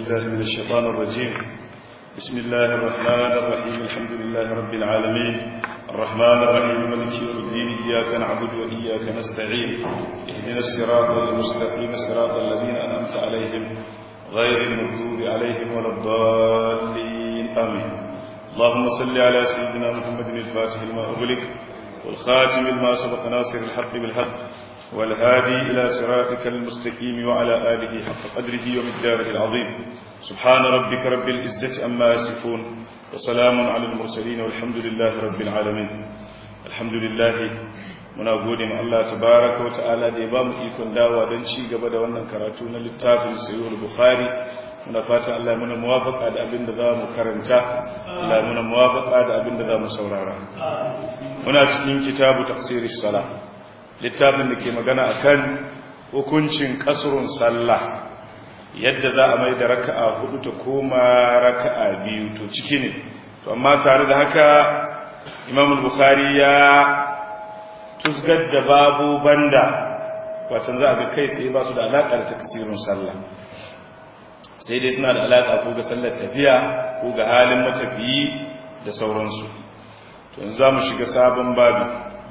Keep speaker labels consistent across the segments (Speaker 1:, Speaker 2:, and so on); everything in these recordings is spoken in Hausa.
Speaker 1: بالله من الشيطان الرجيم. بسم الله الرحمن الرحيم. الحمد لله رب العالمين الرحمن الرحيم مالك يوم الدين. إياك نعبد وإياك نستعين. اهدنا الصراط المستقيم صراط الذين أنعمت عليهم غير المغضوب عليهم ولا الضالين آمين. اللهم صل على سيدنا محمد الفاتح لما أغلق والخاتم لما سبق ناصر الحق بالحق والهادي إلى صراطك المستقيم وعلى آله حق قدره ومقداره العظيم. سبحان ربك رب العزة عما يصفون وسلام على المرسلين والحمد لله رب العالمين. الحمد لله muna gode ma Allah tabaraka wa ta'ala da ya ba mu ikon dawa don ci gaba da wannan karatu na littafin Sahih al-Bukhari. Muna fatan Allah muna muwafaqa da abin da zamu karanta, Allah muna muwafaqa da abin da zamu saurara. Muna cikin kitabu tafsiris salah, littafin da ke magana akan hukuncin kasrun sallah, yadda za a mai da raka'a hudu ta koma raka'a biyu, to ciki ne. To amma tare da haka Imam al-Bukhari ya tusgar da babu banda watan za a ga kai sai ba su da alaƙa da takasirin sallah, sai dai suna da alaƙa ko ga sallar tafiya ko ga halin matafiyi da sauransu. To yanzu za mu shiga sabon babu.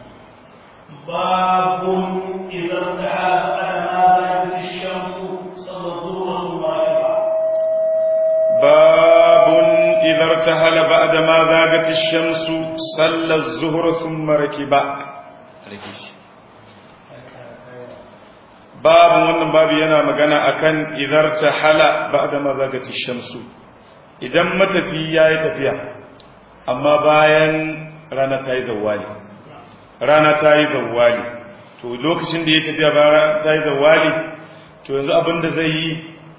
Speaker 2: Babun idan ta halaka da ma shamsu sallallahu alaihi wa
Speaker 1: babun idan ta halaba da ma zagati shamsu sallar zuhur thumma rakiba. Babu wannan babu yana magana akan idar ta hala ba'da mazagati shamsu, idan matafi yayi tafiya amma bayan rana ta yi zawali, to lokacin da ya tafiya bayan rana ta yi zawali, to yanzu abinda zai yi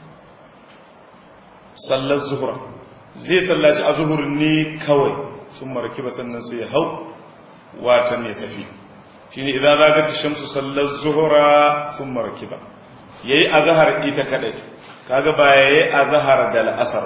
Speaker 1: sallar zuhur, zai sallaci azhur ne kawai, sun maraki ba sannan sai ya hau watan ya tafi. shine idan zagati shamsu sallar zuhura thumma rakiba, yayi azhar ita kadai, kaga ba yayi azhar da al'asar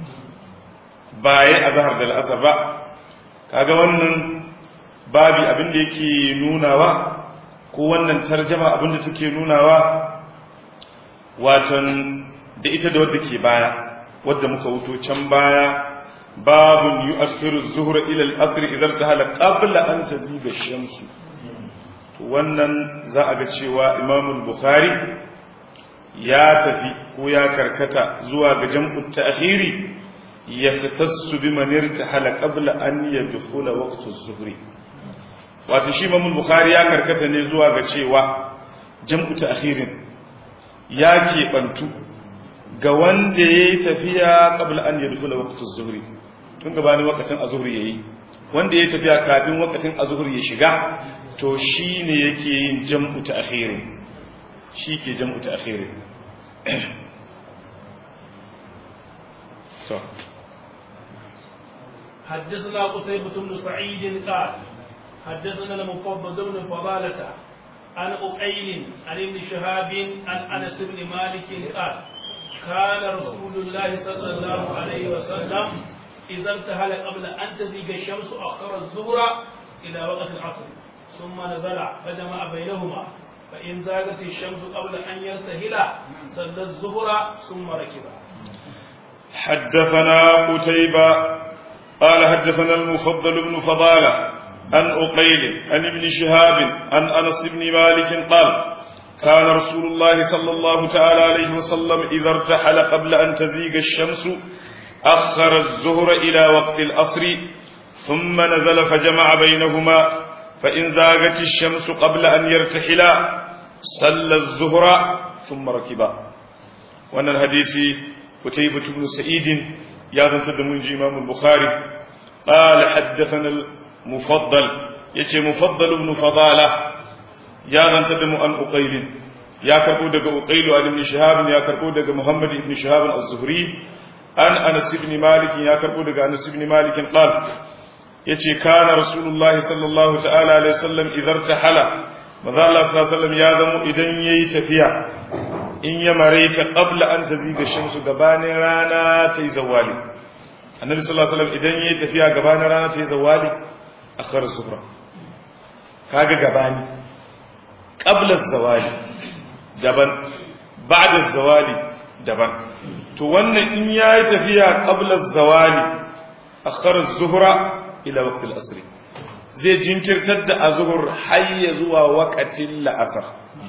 Speaker 1: ba, kaga wannan babi abinda yake nunawa ko wannan tarjuma abinda take nunawa watan da ita da wadda ke baya, wadda muka wuto can baya, babun yu'akhiru az-zuhra ila al-asr idza tahala qabla an taziga ash-shamsu. Wannan za a ga cewa Imam Bukhari ya tafi ko ya karkata zuwa ga jam'u ta'khiri yahtassu biman irtahala qabla an yadkhula waqtu az-zuhri. Wato shi Imam Bukhari ya karkata ne zuwa ga cewa jam'u ta'khirin ya keɓantu ga wanda yayi tafiya qabla an yadkhula waqtu az-zuhri, tun gabanin waqtin az-zuhri yayi. Wanda yayi tafiya kafin waqtin az-zuhri ya shiga, to shi ne yake yin jam'u ta akhirin, shi ke jam'u ta akhirin.
Speaker 2: حدثنا قتيبة بن سعيد قال حدثنا المفضل بن فضالة عن أقيل عن ابن شهاب عن أنس بن مالك قال كان رسول الله صلى الله عليه وسلم إذا ارتحل قبل أن تزيغ الشمس أخر الظهر إلى وقت العصر ثم نزل فجمع بينهما، فإن زاغت الشمس قبل أن يرتهل صلى الظهر ثم ركب.
Speaker 1: حدثنا قتيبة قال حدثنا المفضل بن فضالة عن أقيل عن ابن شهاب عن أنس بن مالك قال كان رسول الله صلى الله تعالى عليه وسلم إذا ارتحل قبل أن تزيغ الشمس أخر الظهر إلى وقت العصر ثم نزل فجمع بينهما، فإن زاغت الشمس قبل أن يرتحلا صلى الظهر ثم ركبا. وأن الحديث قتيبة بن سعيد يا تدمون إمام البخاري قال حدثنا المفضل، يتي مفضل بن فضالة يا تدمو أن أقيل، يا كربو دغ أقيل عن ابن شهاب، يا كربو دغ محمد بن شهاب الزهري عن أنس بن مالك، يا كربو دغ أنس بن مالك قال yace kana rasulullahi sallallahu ta'ala alaihi wasallam idan tahala, manzo Allah sallallahu alaihi wasallam ya zamo idan yayi tafiya in ya maraita qabla an taziga shamsu gabanin rana tayi zawali. Annabi sallallahu alaihi wasallam idan yayi tafiya gabanin rana tayi zawali akhar zuhra, kaga gabani qabla zawali daban ba'da zawali daban. to wannan in yayi tafiya qabla az-zawali akhara az-zuhra ila waqt al-asr zai jinkirtar da azhur hayya zuwa waqtin la'asar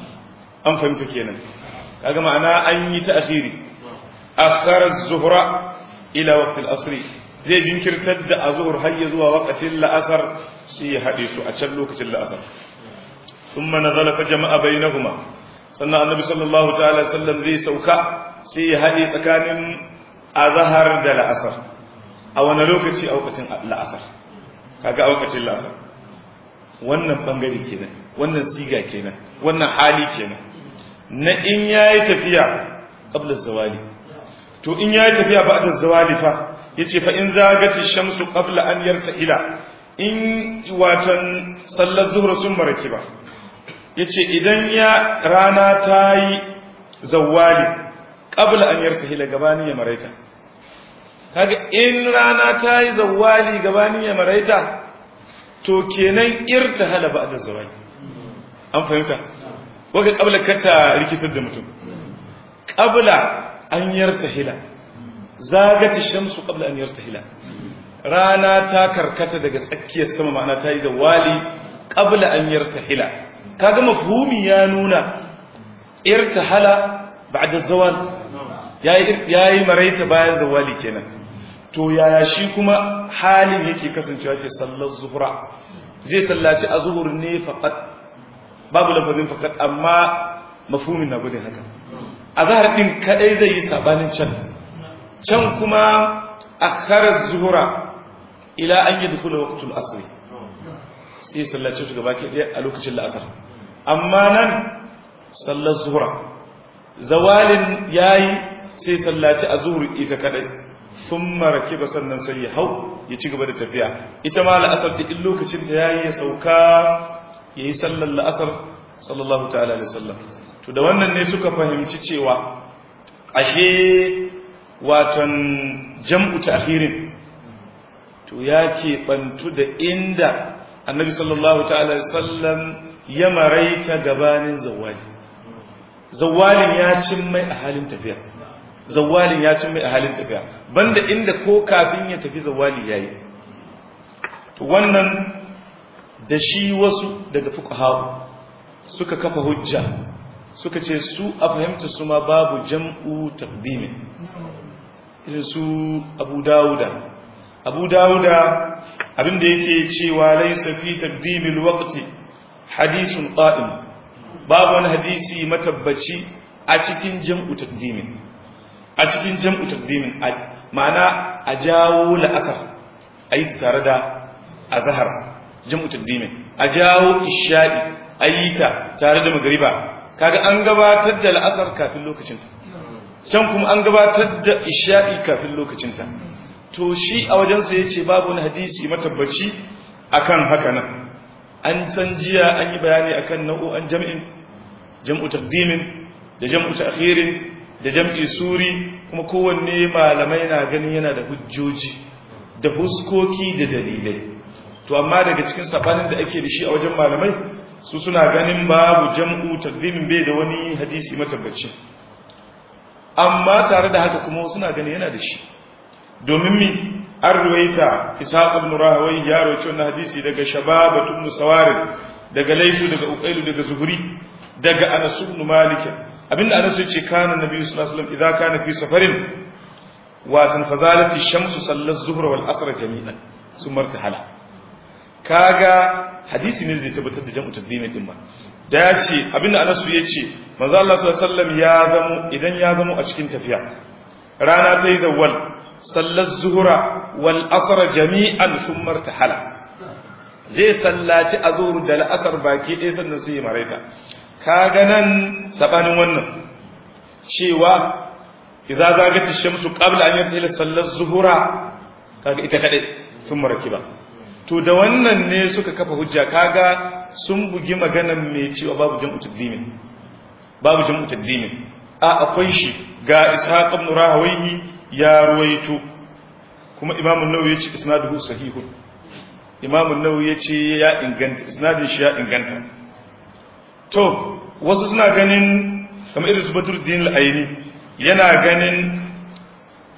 Speaker 1: an fahimta kenan kaga ma'ana an yi ta'khiri akhara az-zuhra ila waqt al-asr zai jinkirtar da azhur hayya zuwa waqtin la'asar sai ya hade su a can lokacin la'asar thumma nazala fa jama'a bainahuma sannan annabi sallallahu ta'ala sallam zai sauka sai ya hade tsakanin azhar da la'asar a wani lokaci a waqtin la'asar kaga a waqtin la'asar wannan bangare kenan wannan siga kenan wannan hali kenan na in yayi tafiya qabla zawali to in yayi tafiya ba'da zawali fa yace fa in zagati shamsu qabla an yartahila in watan sallar zuhur sun marakiba yace idan ya rana tayi zawali qabla an yartahila gabani ya maraita kaga in rana tayi zawali gabani ya maraita to kenan irtahala ba'da zawali an fahimta waka qabla kata rikitar da mutum qabla an yartahila zagati shamsu qabla an yartahila rana ta karkata daga tsakiyar sama ma'ana ta yi zawali qabla an yartahila kaga mafhumi ya nuna irtahala ba'da zawal yayi maraita bayan zawali kenan to yaya shi kuma halin yake kasancewa ce sallar zuhra zai sallaci azhur ne faqat babu lafazin faqat amma mafhumin na gudun haka azhar din kadai zai yi sabanin can kuma akhara zuhra ila an yadkhula waqtul asr sai sallaci su gaba ke a lokacin la'asar amma nan sallar zuhra zawalin yayi sai sallaci azhur ita kadai thumma rakiba sannan sai ya hau ya ci gaba da tafiya ita ma la'asar din lokacin ta yayi ya sauka yayi sallar la'asar sallallahu ta'ala alaihi wasallam to da wannan ne suka fahimci cewa ashe watan jam'u ta'khirin to yake bantu da inda annabi sallallahu ta'ala alaihi wasallam ya maraita gabanin zawalin ya cin mai a halin tafiya banda inda ko kafin ya tafi zawali yayi to wannan da shi wasu daga fuqaha suka kafa hujja suka ce su a fahimta su ma babu jam'u taqdimi irin su Abu Dawuda abinda yake cewa laysa fi taqdimil waqti hadithun qa'im babu wani hadisi matabbaci a cikin jam'u taqdimin ma'ana a jawo la'asar ayi tare da azhar jam'u taqdimin a jawo isha'i ayyita tare da magriba kaga an gabatar da la'asar kafin lokacinta can kuma an gabatar da isha'i kafin lokacinta to shi a wajensa yace babu wani hadisi matabbaci akan haka nan an san jiya an yi bayani akan nau'o'an jam'u taqdimin da jam'u ta'khirin da jam'i suri kuma kowanne malamai na ganin yana da hujjoji da huskoki da dalilai to amma daga cikin sabanin da ake da shi a wajen malamai su suna ganin babu jam'u taqdimin bai da wani hadisi matabbaci amma tare da haka kuma suna ganin yana da shi domin mi an ruwaita ishaq ibn rahawai ya rawaito wannan hadisi daga shababa ibn sawarid daga laysu daga uqailu daga zuhri daga anas ibn malik abinda anas yace kana nabi sallallahu alaihi wasallam idza kana fi safarin wa tanfazalati shamsu sallat zuhra wal asr jami'an summa irtahala kaga hadisi ne da ya tabbatar da jam'u taqdimin din ba da yace abinda anas yace manzo Allah sallallahu alaihi wasallam ya zamo idan ya zamo a cikin tafiya rana ta yi zawwal sallar zuhura wal asr jami'an thumma irtahala zai sallaci azhur da al'asr baki ɗaya sannan sai ya maraita kaga nan sabanin wannan cewa idza zagati shamsu qabla an yartahila sallar zuhura kaga ita kadai thumma rakiba to da wannan ne suka kafa hujja kaga sun bugi maganan mai cewa babu jam'u taqdimin akwai shi ga ishaq ibn rahawayhi ya ruwaito kuma imam an-nawawi yace isnaduhu sahihun imam an-nawawi yace ya inganta isnadin shi ya inganta to wasu suna ganin kamar irin su Badruddin al-Aini yana ganin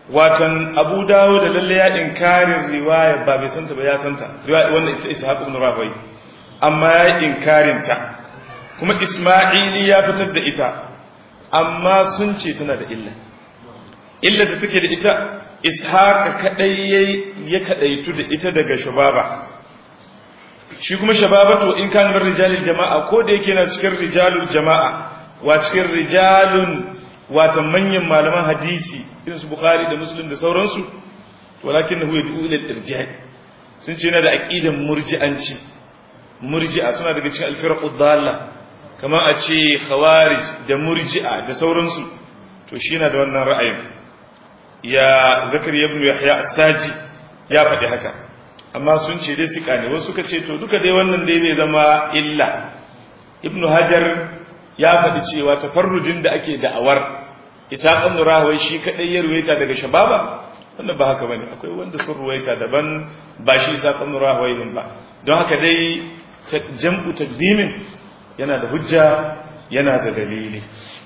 Speaker 1: watan Abu Dawud da lalle ya inkarin riwaya ba bai santa ba ya santa riwaya wannan ita Ishaq ibn Rahawai amma ya inkarin ta kuma Isma'ili ya fitar da ita amma sun ce tana da illa da take da ita Ishaq kadai ya kadaitu da ita daga Shubaba shi kuma Shababatu in kan rijalul jama'a ko da yake na cikin rijalul jama'a wa cikin rijalun wata manyan malaman hadisi irin su Bukhari da Muslim da sauransu walakinahu yad'u ila al-irja' sun ce yana da aqidan murji'a suna daga cikin al-firqud dalla kamar a ce khawarij da murji'a da sauransu to shi yana da wannan ra'ayin ya Zakariya ibn Yahya as-Saji ya faɗi haka amma sun ce dai sika ne wasu suka ce to duka dai wannan dai bai zama illa Ibn Hajar ya faɗi cewa tafarrujin da ake da'awar Ishaq ibn Rahawai shi kadai ya ruwaita daga Shababa wannan ba haka bane akwai wanda sun ruwaita daban ba shi Ishaq ibn Rahawai din ba don haka dai jam'u taqdimin yana da hujja yana da dalili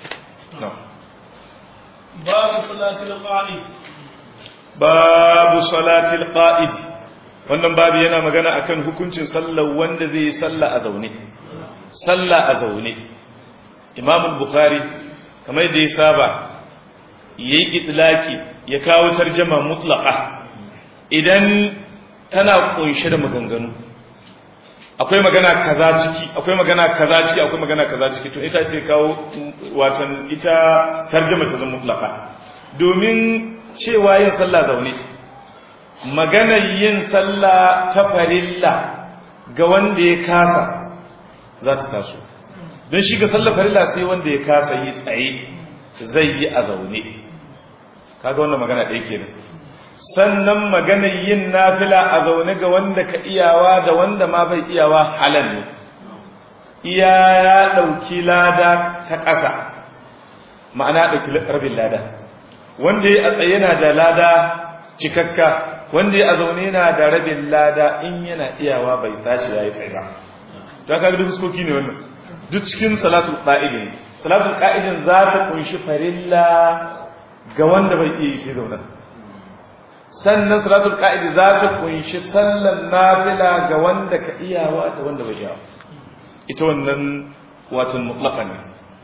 Speaker 1: babu salatil qa'id wannan babu yana magana akan hukuncin sallar wanda zai yi sallah a zaune Imam al-Bukhari kamar da ya saba yayi itlaki ya kawo tarjuma mutlaqa idan tana kunshe da maganganu akwai magana kaza ciki akwai magana kaza ciki akwai magana kaza ciki to ita ce kawo watan ita tarjuma ta zama mutlaqa domin cewa yin sallah zaune maganar yin sallah ta farilla ga wanda ya kasa za ta taso don shi ga sallar farilla sai wanda ya kasa yi tsaye zai yi a zaune kaga wannan magana ɗaya kenan sannan maganar yin nafila a zaune ga wanda ka iyawa da wanda ma bai iyawa halal ne iya ya ɗauki lada ta ƙasa ma'ana ɗauki rabin lada wanda ya a tsaye yana da lada cikakka wanda ya a zaune yana da rabin lada in yana iyawa bai tashi ya yi tsaye ba don kaga duk fuskoki ne wannan duk cikin salatul qa'idin salatul qa'idin za ta kunshi farilla ga wanda bai iya yi sai zaune sannan salatul qa'id za ta kunshi sallan nafila ga wanda ka iyawa da wanda bai iyawa ita wannan watan mutlaqa ne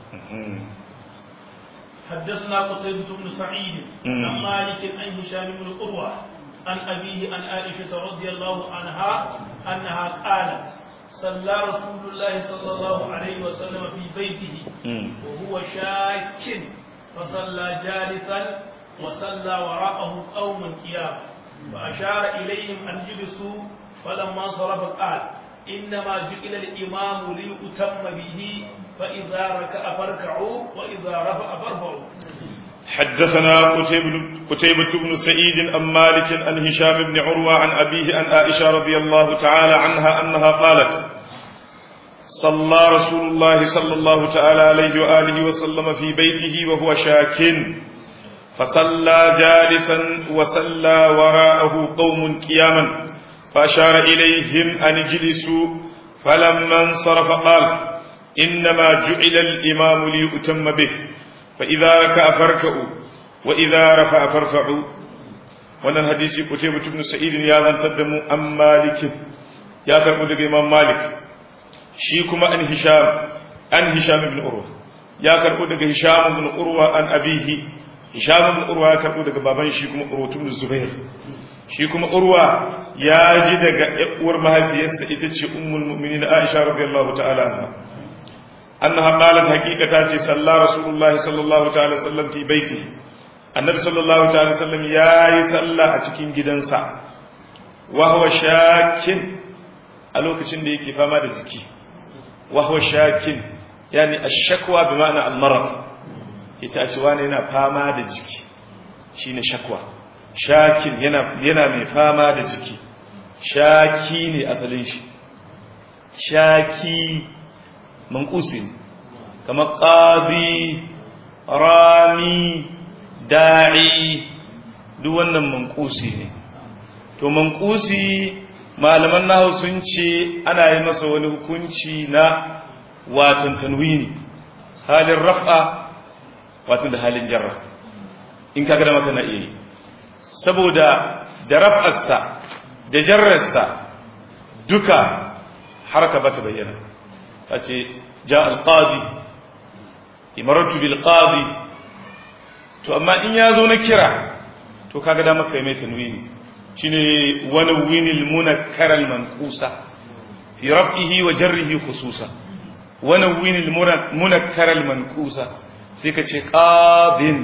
Speaker 2: حدثنا قتيبة بن سعيد عن مالك عن هشام بن قروة عن أبيه عن عائشة رضي الله عنها أنها قالت صلى رسول الله صلى الله عليه وسلم في بيته وهو شاك فصلى جالسا وصلى وراءه قوم قيام فأشار إليهم أن جلسوا فلما انصرف قال إنما جعل الإمام ليؤتم به فإذا ركع فاركعوا وإذا رفع فارفعوا.
Speaker 1: حدثنا قتيبة بن سعيد عن مالك عن هشام بن عروة عن أبيه عن عائشة رضي الله تعالى عنها أنها قالت صلى رسول الله صلى الله تعالى عليه وآله وسلم في بيته وهو شاك فصلى جالسا وصلى وراءه قوم قياما فأشار إليهم أن اجلسوا فلما انصرف قال إنما جعل الإمام ليؤتم به فإذا ركع فاركعوا وإذا رفع فارفعوا wannan hadisi Qutaybah ibn Sa'id ya zantar da mu an Malik ya karbu daga Imam Malik shi kuma an Hisham ibn Urwa ya karbu daga Hisham ibn Urwa an abihi Hisham ibn Urwa ya karbu daga baban shi kuma Urwa ibn Zubair shi kuma Urwa ya ji daga uwar mahaifiyarsa ita ce ummul mu'minin Aisha radiyallahu ta'ala anha annaha qalat haqiqatan sallallahu rasulullahi sallallahu ta'ala sallam fi baitihi annabi sallallahu ta'ala sallam yayi sallah a cikin gidansa wa huwa shakin a lokacin da yake fama da jiki wa huwa shakin yani ash-shakwa bi ma'ana al-marad ita ce wani yana fama da jiki shine shakwa shakin yana mai fama da jiki shaki ne asalin shi shaki manqusi kamar qadi rami da'i duk wannan manqusi ne to manqusi malaman nahwu sun ce ana yi masa wani hukunci na watan tanwini halin raf'a watan da halin jarra in kaga da maka na iya saboda da raf'arsa da jarrarsa duka haraka bata bayyana tace ja al-qadi imaratu bil qadi to amma in yazo na kira to kaga da maka mai tanwini shine wani winil munakkar al-manqusa fi raf'ihi wa jarrihi khususan wani winil munakkar al-manqusa sai ka ce qadin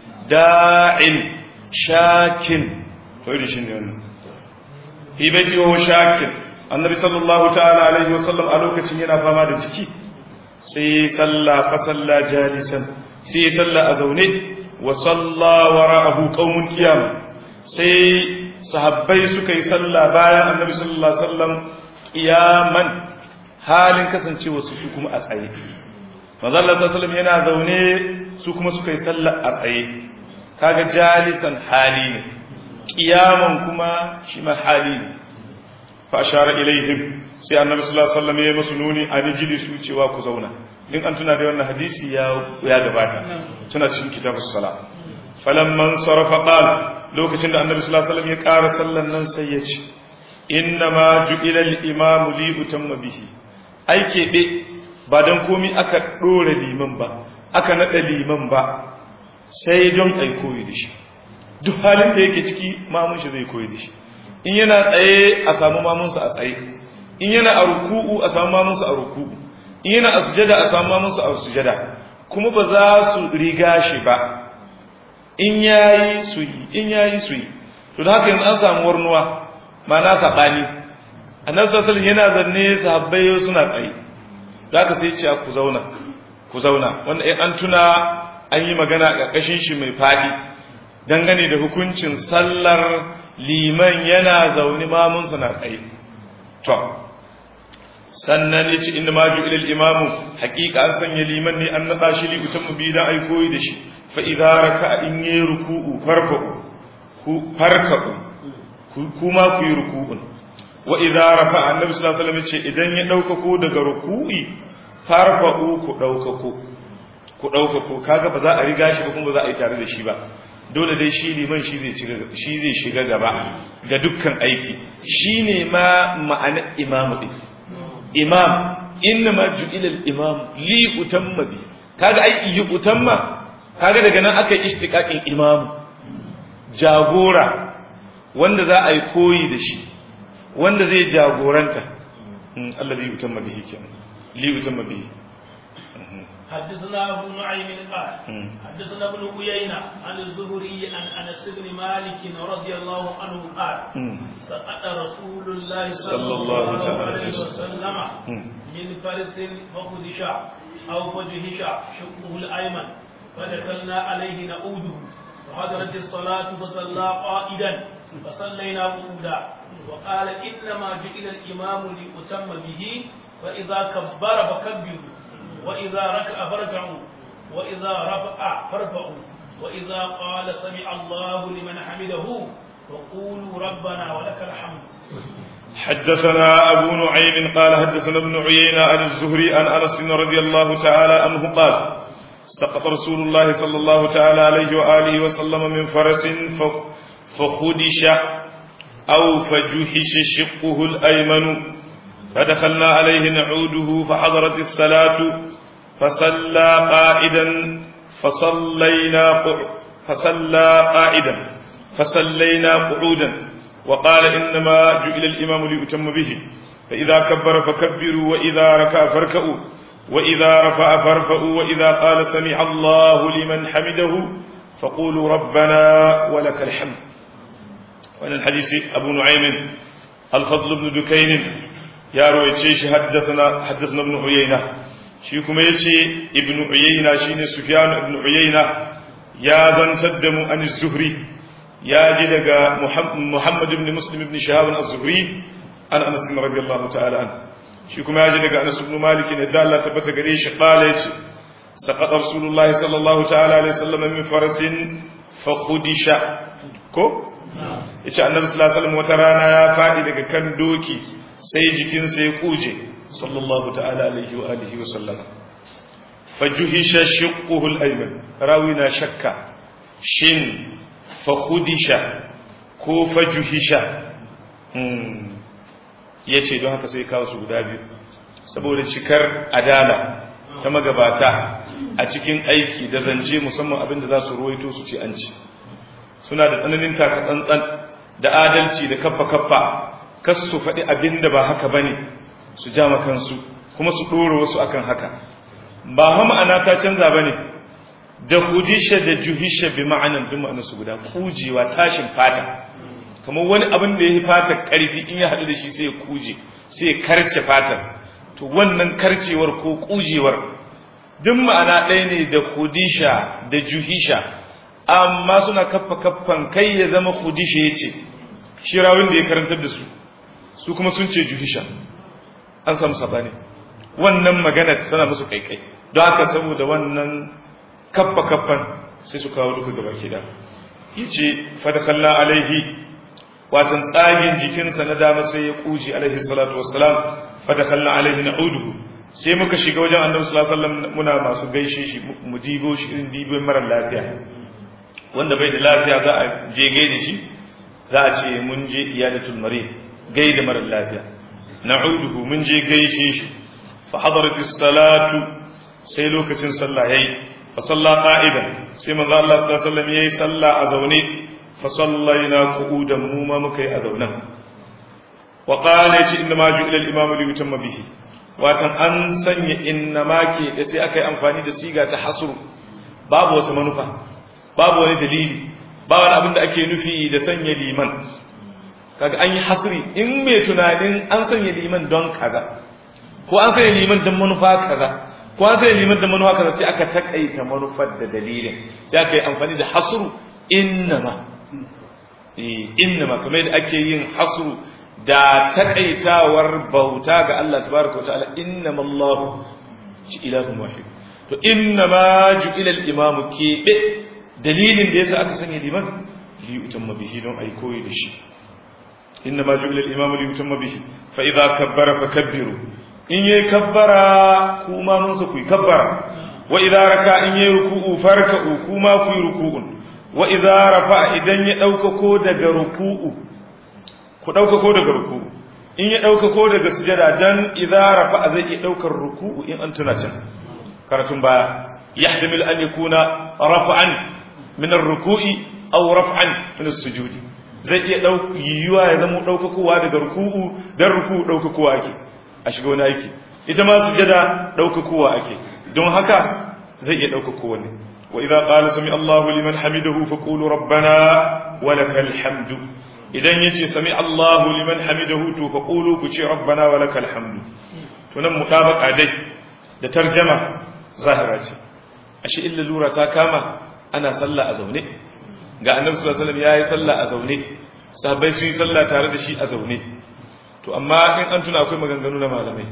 Speaker 1: da'in shakin to irin shine wannan hibaji wa shakin annabi sallallahu ta'ala alaihi wasallam a lokacin yana fama da ciki sai salla fa salla jalisan sai salla a zaune wa salla wara'ahu qaumun qiyam sai sahabbai suka yi salla bayan annabi sallallahu alaihi wasallam qiyaman halin kasancewa su kuma a tsaye manzo Allah sallallahu alaihi wasallam yana zaune su kuma suka yi salla a tsaye kaga jalisan hali ne qiyaman kuma shi ma hali ne fa ashara ilaihim sai annabi sallallahu alaihi wasallam ya musu nuni an jilisu cewa ku zauna in an tuna da wannan hadisi ya gabata tuna cikin kitabus sala falamman sarafa qala lokacin da annabi sallallahu alaihi wasallam ya ƙara sallan nan sai ya ce inna ma ju'ila al-imam li utamma bihi ai kebe ba dan komai aka dora liman ba aka nada liman ba sai don ai koyi da shi duk halin da yake ciki mamun shi zai koyi da shi in yana tsaye a samu mamunsa a tsaye in yana a ruku'u a samu mamunsa a ruku'u in yana a sujada a samu mamunsa a sujada kuma ba za su riga shi ba in yayi su yi to da haka yanzu an samu warnuwa ma'ana sabani annabi sallallahu alaihi yana zanne sahabbai suna tsaye da haka sai ce ku zauna wanda an tuna an yi magana a ƙarƙashin shi mai fadi dangane da hukuncin sallar liman yana zaune mamunsa na tsaye to sannan ya ce inda maju ilal imamu haƙiƙa an sanya liman ne an naɗa shi libutan mu biyu don aikoyi da shi fa'iza raka in yi ruku'u farka'u kuma ku yi ruku'un wa idza rafa annabi sallallahu alaihi wasallam ce idan ya ɗaukako daga ruku'i farfa'u ku ɗaukako kaga ba za a riga shi ba kuma ba za a yi tare da shi ba dole dai shi liman shi zai shiga gaba ga dukkan aiki shi ne ma ma'ana imamu ɗin imam inna ma ju'ila al-imam li utamma bi kaga ai yi utamma kaga daga nan aka yi istiqaqin imam jagora wanda za a yi koyi da shi wanda zai jagoranta alladhi utamma bihi kenan li utamma bihi
Speaker 2: حدثنا ابو نعيم قال حدثنا ابن عيينة عن الزهري عن انس بن مالك رضي الله عنه قال سقط رسول الله صلى الله عليه وسلم من فرس فخدش او فجهش شقه الايمن فدخلنا عليه نعوده وحضرت الصلاة فصلى قائدا فصلينا قعودا وقال انما جئل الامام ليتم به فاذا كبر فكبروا وإذا ركع فاركعوا وإذا رفع فارفعوا وإذا قال سمع الله لمن حمده وقولوا ربنا ولك الحمد.
Speaker 1: حدثنا أبو نعيم قال حدثنا ابن عيينة عن الزهري عن أنس رضي الله تعالى عنه قال سقط رسول الله صلى الله تعالى عليه وآله وسلم من فرس فخدش أو فجهش شقه الأيمن فدخلنا عليه نعوده فحضرت الصلاة فصلى قائدا فصلينا قعودا وقال إنما جئل الإمام ليتم به فإذا كبر فكبروا وإذا ركع فاركعوا وإذا رفع فارفعوا وإذا قال سمع الله لمن حمده فقولوا ربنا ولك الحمد. وأن الحديث أبو نعيم الفضل بن دكين ya royace shi haddasna ibn Uyayna shi kuma yace ibn Uyayna shine Sufyan ibn Uyayna ya zantar da mu an Zuhri ya ji daga Muhammad ibn Muslim ibn Shihab az-Zuhri an Anas radiyallahu ta'ala an shi kuma ya ji daga Anas ibn Malik ne da Allah tabbata gare shi qala yace saqata Rasulullahi sallallahu ta'ala alaihi wasallam min farasin fa khudisha ko yace Annabi sallallahu alaihi wasallam wata rana ya fadi daga kan doki sai jikinsa ya kuje sallallahu ta'ala alaihi wa alihi wa sallama fajuhisha shiqquhu al-ayman rawina shakka shin fa khudisha ko fajuhisha yace don haka sai kawo su guda biyu saboda cikar adala ta magabata a cikin aiki da zance musamman abinda za su ruwaito su ce an ci suna da tsananin taka tsantsan da adalci da kaffa kas su faɗi abinda ba haka bane su jama kansu kuma su ɗora wasu akan haka ba ma'ana ta canza bane da hudisha da juhisha bi ma'anan duk ma'anar su guda kujewa tashin fata kamar wani abin da yayi fata karfi in ya hadu da shi sai ya kuje sai ya karce fatar to wannan karcewar ko kujewar duk ma'ana ɗaya ne da hudisha da juhisha amma suna kaffan kai ya zama hudisha yace shi rawin da ya karantar da su kuma sun ce juhisha an samu sabani wannan magana tana musu kaikai don haka saboda wannan kaffan sai su kawo duka gaba ke da yace fadakalla alaihi watan tsagin jikinsa na dama sai ya kuji alaihi salatu wassalam fadakalla alaihi na'udu sai muka shiga wajen annabi sallallahu alaihi wasallam muna masu gaishe shi mu dibo shi irin dibon mara lafiya wanda bai da lafiya za a je gaida shi za a ce mun je iyadatul marid gaida mara lafiya na'udu mun je gaishe shi fa hadaratis salatu sai lokacin sallah yayi fa salla qa'idan sai manzo Allah sallallahu alaihi wasallam yayi sallah a zaune fa sallaina qu'udan mu ma muka yi a zaunan wa qala shi inna ma ju'ila al-imam li yutamma bihi watan an sanya inna ma ke da sai aka yi amfani da siga ta hasru babu wata manufa babu wani dalili ba wani abin da ake nufi da sanya liman kaga an yi hasri in mai tunanin an sanya liman don kaza ko an sanya liman don manufa kaza ko an sanya liman don manufa kaza sai aka takaita manufar da dalilin sai aka yi amfani da hasru innama kamar yadda ake yin hasru da takaitawar bauta ga Allah tabaraka wataala innama Allah ilahun wahid to innama ju'ila al-imamu kebe dalilin da yasa aka sanya liman li utamma bihi don ai koyi da shi innama ju'ila al-imamu li utamma bihi fa idza kabbara fakabbiru in yayi kabbara kuma mun su ku kabbara wa idza raka in yayi ruku'u farka'u kuma ku yi ruku'un wa idza rafa idan ya dauka ko daga ruku'u ku dauka ko daga ruku'u in ya dauka ko daga sujada dan idza rafa zai iya daukar ruku'u in an tuna can karatun baya yahtamil an yakuna raf'an min ar-ruku'i aw raf'an min as-sujudi zai iya yiwuwa ya zama daukakowa daga ruku'u dan ruku'u daukakowa ake a shiga wani aiki ita ma sujada daukakowa ake don haka zai iya daukakowa ne wa idza qala sami Allahu liman hamidahu faqulu rabbana wa lakal hamdu idan yace sami Allahu liman hamidahu to faqulu ku ce rabbana wa lakal hamdu to nan mutabaqa dai da tarjuma zahira ce ashe illa lura ta kama ana sallah a zaune ga annabi sallallahu alaihi wasallam yayi sallah a zaune sahabbai su yi sallah tare da shi a zaune to amma in an tuna akwai maganganu na malamai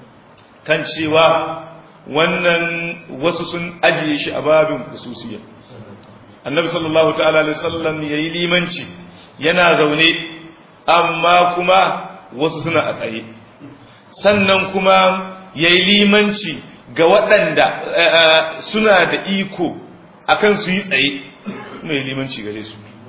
Speaker 1: kan cewa wannan wasu sun ajiye shi a babin khususiyya annabi sallallahu ta'ala alaihi wasallam yayi limanci yana zaune amma kuma wasu suna a tsaye sannan kuma yayi limanci ga waɗanda suna da iko akan su yi tsaye mai limanci gare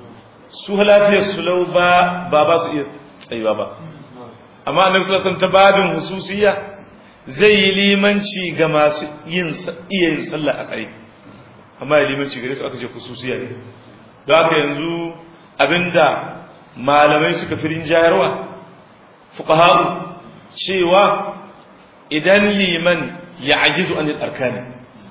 Speaker 1: su lafiyar su lau ba su iya tsayuwa ba amma annabi sallallahu alaihi wasallam ta babin hususiyya zai yi limanci ga masu iya yin sallah a tsaye amma ya limanci gare su aka ce hususiyya ne don haka yanzu abinda malamai suka fi rinjayarwa fuqaha'u cewa idan liman ya ajizu anil arkani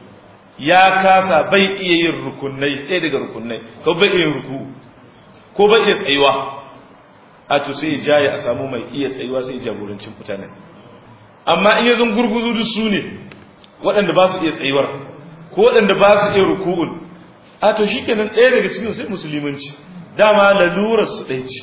Speaker 1: ya kasa bai iya yin rukunai ɗaya daga rukunai ko bai iya yin ruku ko bai iya tsayuwa a to sai ya a samu mai iya tsayuwa sai jagorancin mutane amma in yanzu gurguzu duk su ne waɗanda ba su iya tsayuwar ko waɗanda ba su iya ruku'un a to shikenan ɗaya daga cikin sai musulmanci dama lalurar su ɗaya ce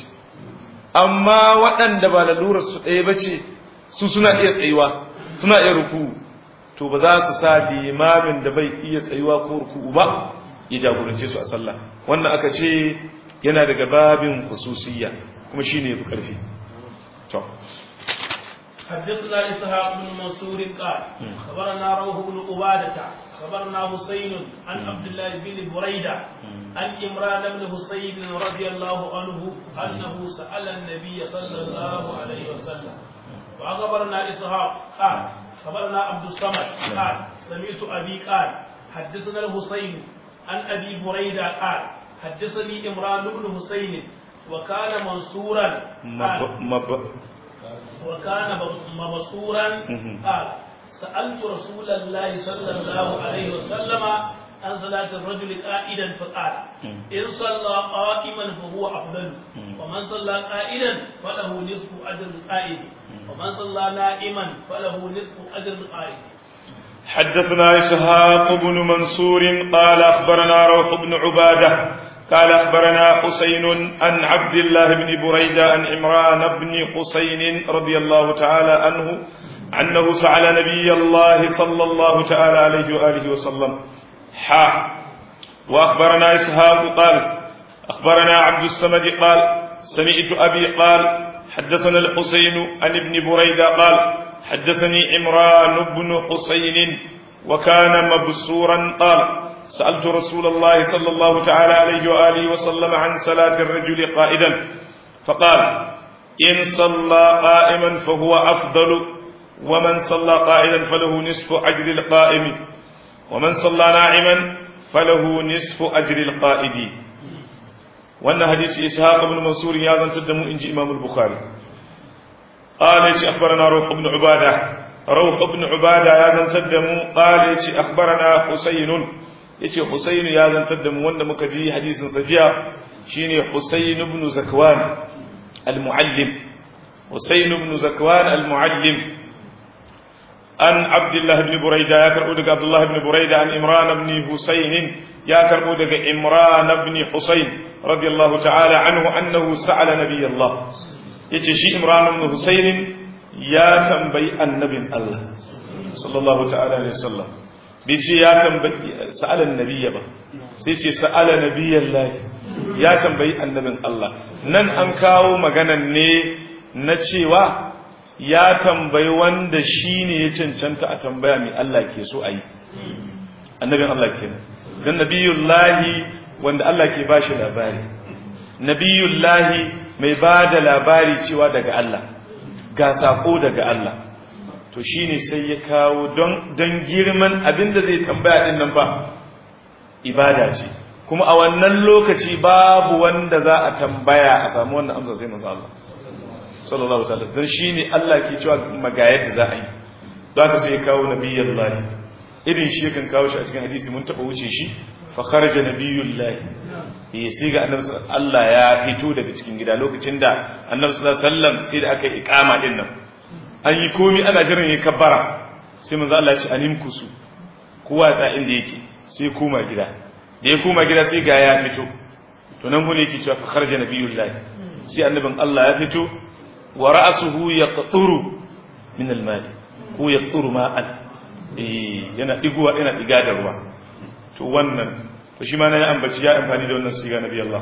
Speaker 1: amma waɗanda ba lalurar su ɗaya ba ce su suna iya tsayuwa suna iya ruku'u to ba za su sa limamin da bai iya tsayuwa ko ruku'u ba ya jagorance su a sallah wannan aka ce yana daga babin khususiyya kuma shine yafi karfi to
Speaker 2: حدثنا إسحاق بن منصور قال خبرنا روح بن عبادة خبرنا حسين عن عبد الله بن بريدة عن عمران بن حسين رضي الله عنه أنه سأل النبي صلى الله عليه وسلم. وأخبرنا إسحاق قال خبرنا عبد الصمد قال سمعت أبي قال حدثنا الحسين عن أبي بريدة قال حدثني عمران بن حسين وكان منصورا وكان مبصورا قال سألت رسول الله صلى الله عليه وسلم عن صلاة الرجل قائدا فقال إن صلى قائما فهو أفضل ومن صلى قائدا فله نصف أجر القائد ومن صلى نائما فله نصف أجر القائد.
Speaker 1: حدثنا إسحاق بن منصور قال أخبرنا روح بن عبادة قال أخبرنا حسين عن عبد الله بن بريدة عن عمران بن حسين رضي الله تعالى عنه أنه سأل نبي الله صلى الله تعالى عليه وآله وسلم. وأخبرنا إسحاق قال أخبرنا عبد الصمد قال سمعت أبي قال حدثنا الحسين عن ابن بريدة قال حدثني عمران بن حسين وكان مبصورا قال سألت رسول الله صلى الله تعالى عليه وآله وسلم عن صلاة الرجل قائدا فقال إن صلى قائما فهو أفضل ومن صلى قائدا فله نصف أجر القائم ومن صلى ناعما فله نصف أجر القائد. وأن حديث إسحاق بن منصور يازن تدمو إنجي إمام البخاري قال أخبرنا روح بن عبادة روح بن عبادة يازن تدمو قال أخبرنا حسين حسين يازن تدمو وأن مكجي حديث سجيا شيني حسين بن زكوان المعلم حسين بن زكوان المعلم عن عبد الله بن بريدة يا كربودك عبد الله بن بريدة عن إمران بن حسين يا كربودك إمران بن حسين رضي الله تعالى عنه أنه سأل نبي الله يتشي إمران بن حسين يا تنبي النبي الله صلى الله تعالى عليه وسلم بيجي يا تنبي سأل النبي با سيجي سأل نبي الله يا تنبي النبي الله نن أنكاو مغانا ني نتشيوا ya tambayi wanda shi ne ya cancanta a tambaya mai Allah ke so a yi annabin Allah ke nan don nabiyullahi wanda Allah ke ba shi labari nabiyullahi mai ba da labari cewa daga Allah ga saƙo daga Allah to shi ne sai ya kawo don girman abinda zai tambaya ɗin nan ba ibada ce kuma a wannan lokaci babu wanda za a tambaya a samu wannan amsa sai manzo Allah sallallahu alaihi wasallam dan shine Allah ke cewa magayar da za a yi don haka sai ya kawo nabiyullahi irin shi kan kawo shi a cikin hadisi mun taba wuce shi fa kharaja nabiyullahi sai ga annabi Allah ya fito daga cikin gida lokacin da annabi sallallahu alaihi wasallam sai da aka iqama din nan an yi komai ana jiran ya kabbara sai manzo Allah ya ce anim kusu kowa ta inda yake sai koma gida da ya koma gida sai ga ya fito to nan gune yake cewa fa kharaja nabiyullahi sai annabin Allah ya fito wa ra'suhu yaqturu min al-mal ko yaqturu ma'an yana diguwa yana diga da ruwa to wannan to shi ma na ya ambaci ya amfani da wannan siga nabi Allah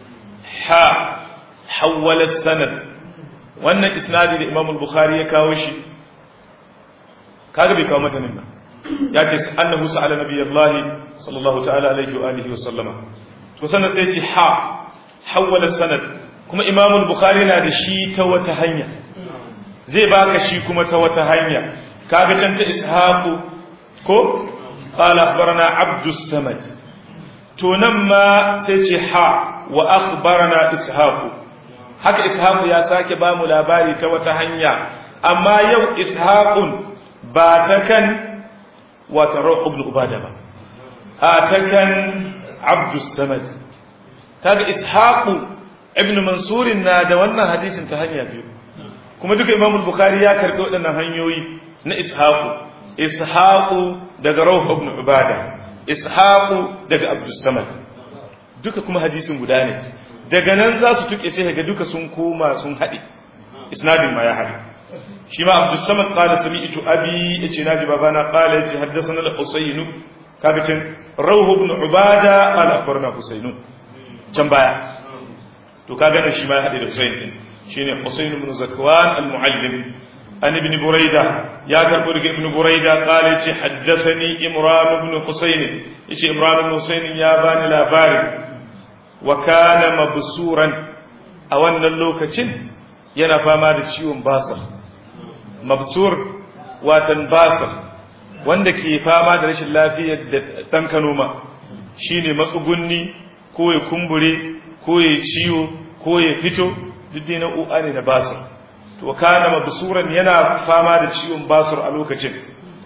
Speaker 1: hawala sanad wannan isnadi da Imam al-Bukhari ya kawo shi kaga bai kawo matanin ba ya ce annahu sa'ala nabi Allah sallallahu ta'ala alaihi wa alihi wa sallama to sannan sai ce hawala sanad kuma Imam al-Bukhari na da shi ta wata hanya zai baka shi kuma ta wata hanya kaga can ta Ishaqu ko qala akhbarana Abdus Samad to nan ma sai ce wa akhbarana Ishaqu haka Ishaqu ya sake ba mu labari ta wata hanya amma yau Ishaqun ba ta kan wata Ruh ibn Ubadah ba a ta kan Abdus Samad kaga Ishaqu ibn Mansur na da wannan hadisin ta hanya biyu kuma duka Imam al-Bukhari ya karbi waɗannan hanyoyi na Ishaqu daga Rawh ibn Ubadah Ishaqu daga Abdus Samad duka kuma hadisin guda ne daga nan za su tuke sai ga duka sun koma sun haɗe isnadin ma ya haɗe shi ma Abdus Samad qala sami'tu abi yace naji babana qala yace haddathana al-Husayn kaga cin Rawh ibn Ubadah qala akhbarana Husayn can baya to kaga da shi ma ya hade da Husayn din shine Husayn ibn Zakwan al-Muallim an ibn Burayda ya karbo daga ibn Burayda qala yace haddathani Imran ibn Husayn yace Imran ibn Husayn ya bani labari wa kana mabsuran a wannan lokacin yana fama da ciwon basir mabsur watan basir wanda ke fama da rashin lafiyar da dan kanoma shine matsugunni ko ya kumbure ko ya ciwo ko ya fito duk dai nau'a ne na basir to kana mabsuran yana fama da ciwon basir a lokacin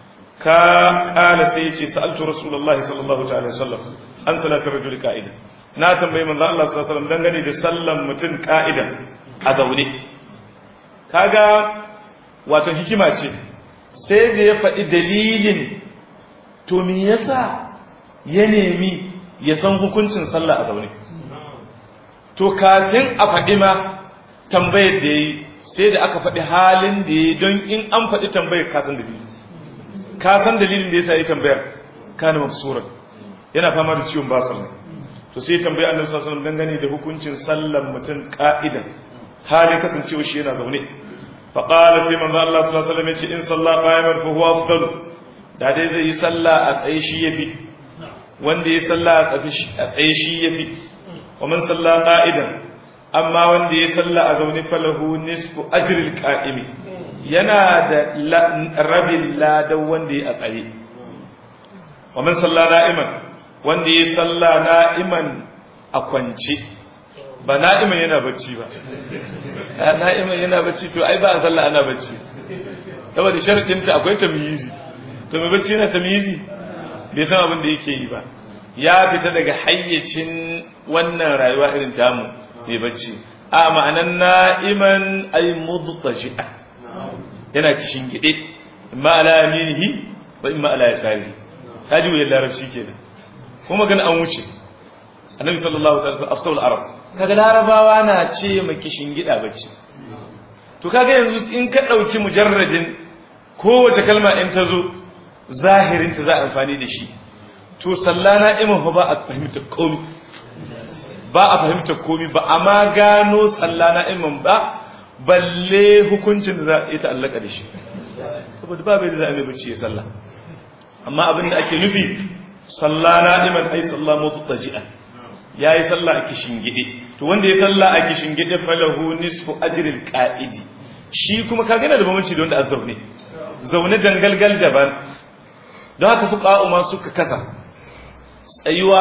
Speaker 1: kala sai yace sa'altu rasulullahi sallallahu ta'ala sallam an salatar rajul qa'ida na tambayi manzo Allah sallallahu alaihi wasallam dangane da sallan mutun qa'ida a zaune kaga wato hikima ce sai da ya faɗi dalilin to me yasa ya nemi ya san hukuncin sallah a zaune to kafin a faɗi ma tambayar da yayi sai da aka faɗi halin da yayi don in an faɗi tambayar ka san dalilin da yasa yayi tambayar kana mafsuran yana fama da ciwon basir ne to sai tambayi Annabi sallallahu alaihi wasallam dangane da hukuncin sallan mutum ka'idan halin kasancewa shi yana zaune fa qala sai manzo Allah sallallahu alaihi wasallam yace in salla qa'iman fa huwa afdal da dai zai yi sallah a tsaye shi yafi wanda ya salla a tsaye shi yafi wa man salla qa'idan amma wanda ya salla a zaune falahu nisfu ajril qa'imi yana da rabin ladan wanda ya tsaye wa man salla na'iman wanda ya salla na'iman a kwance ba na'iman yana bacci ba na'iman yana bacci to ai ba a salla ana bacci saboda sharadin ta akwai tamyizi to mai bacci yana tamyizi bai san abin da yake yi ba ya fita daga hayyacin wannan rayuwa irin tamu mai bacci a ma'anan na'iman ay mudtaji'a yana kishin gide imma ala yaminihi wa imma ala yasarihi kaji wayar larabci kenan kuma gan an wuce annabi sallallahu alaihi wasallam afsal arab kaga larabawa na ce mai kishin gida bacci to kaga yanzu in ka dauki mujarradin kowace kalma in ta zo zahirin ta za a amfani da shi to sallana iman fa ba a fahimta komai ba amma gano sallana iman ba balle hukuncin da za a yi ta'allaka da shi saboda ba bai da za a mai bacci ya salla amma abin da ake nufi sallana iman ai sallamu tutaji'an yayi salla a kishin gide to wanda ya salla a kishin gide falahu nisfu ajril qa'idi shi kuma kaga yana da bambanci da wanda azzaune zaune dangalgal daban don haka fuqa'u ma suka kasa tsayuwa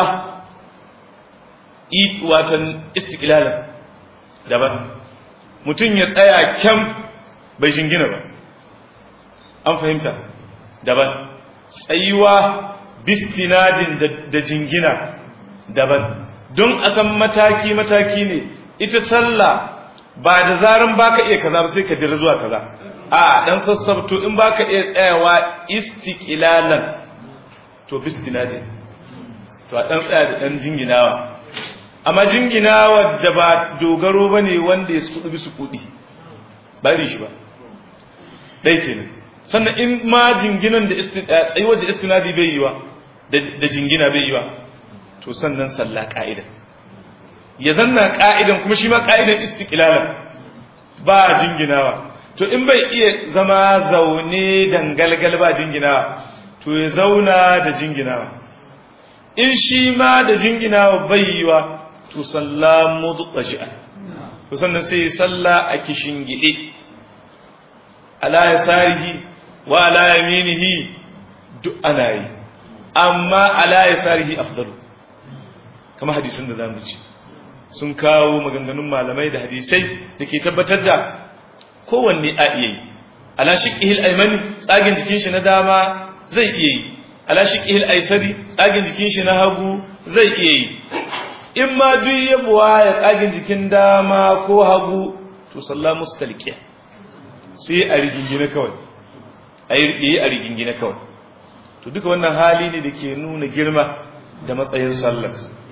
Speaker 1: watan istiqlalan daban mutum ya tsaya kyam bai jingina ba an fahimta daban tsayuwa bistinadin da jingina daban don a san mataki ne ita sallah ba da zaran baka iya kaza ba sai ka dira zuwa kaza a dan sassabto in baka iya tsayawa istiqlalan to bistinadin to a dan tsaya da dan jinginawa amma jinginawa da ba dogaro bane wanda ya sukudu bisu kudi bari shi ba dai kenan sannan in ma jinginan da tsayuwar da istinadi bai yi wa da jingina bai yi wa to sannan sallah ka'ida ya zanna ka'idan kuma shi ma ka'idan istiqlalan ba jinginawa to in bai iya zama zaune dangalgal ba jinginawa to ya zauna da jinginawa in shi ma da jinginawa bai yi wa to sallah mudtaji'an to sannan sai salla a kishin gide ala yasarihi wa ala yaminihi duk ana yi amma ala yasarihi afdalu kama hadisin da zamu ci sun kawo maganganun malamai da hadisai da ke tabbatar da kowanne a iya yi ala shiqihil aymani tsagin jikin shi na dama zai iya yi ala shiqihil aysari tsagin jikin shi na hagu zai iya yi in ma duk yabuwa ya tsagin jikin dama ko hagu to sallah mustalqiya sai a rigingine kawai a rigingine kawai to duka wannan hali ne da ke nuna girma da matsayin sallar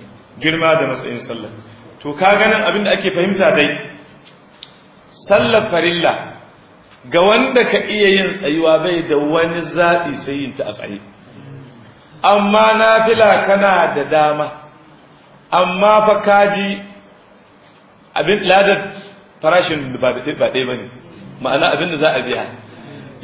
Speaker 1: to ka ganin abin da ake fahimta dai sallar farilla ga wanda ka iya yin tsayuwa bai da wani zaɓi sai yin ta a tsaye amma nafila kana da dama amma fa kaji abin ladar farashin ba ɗaya ba ne ma'ana abin da za a biya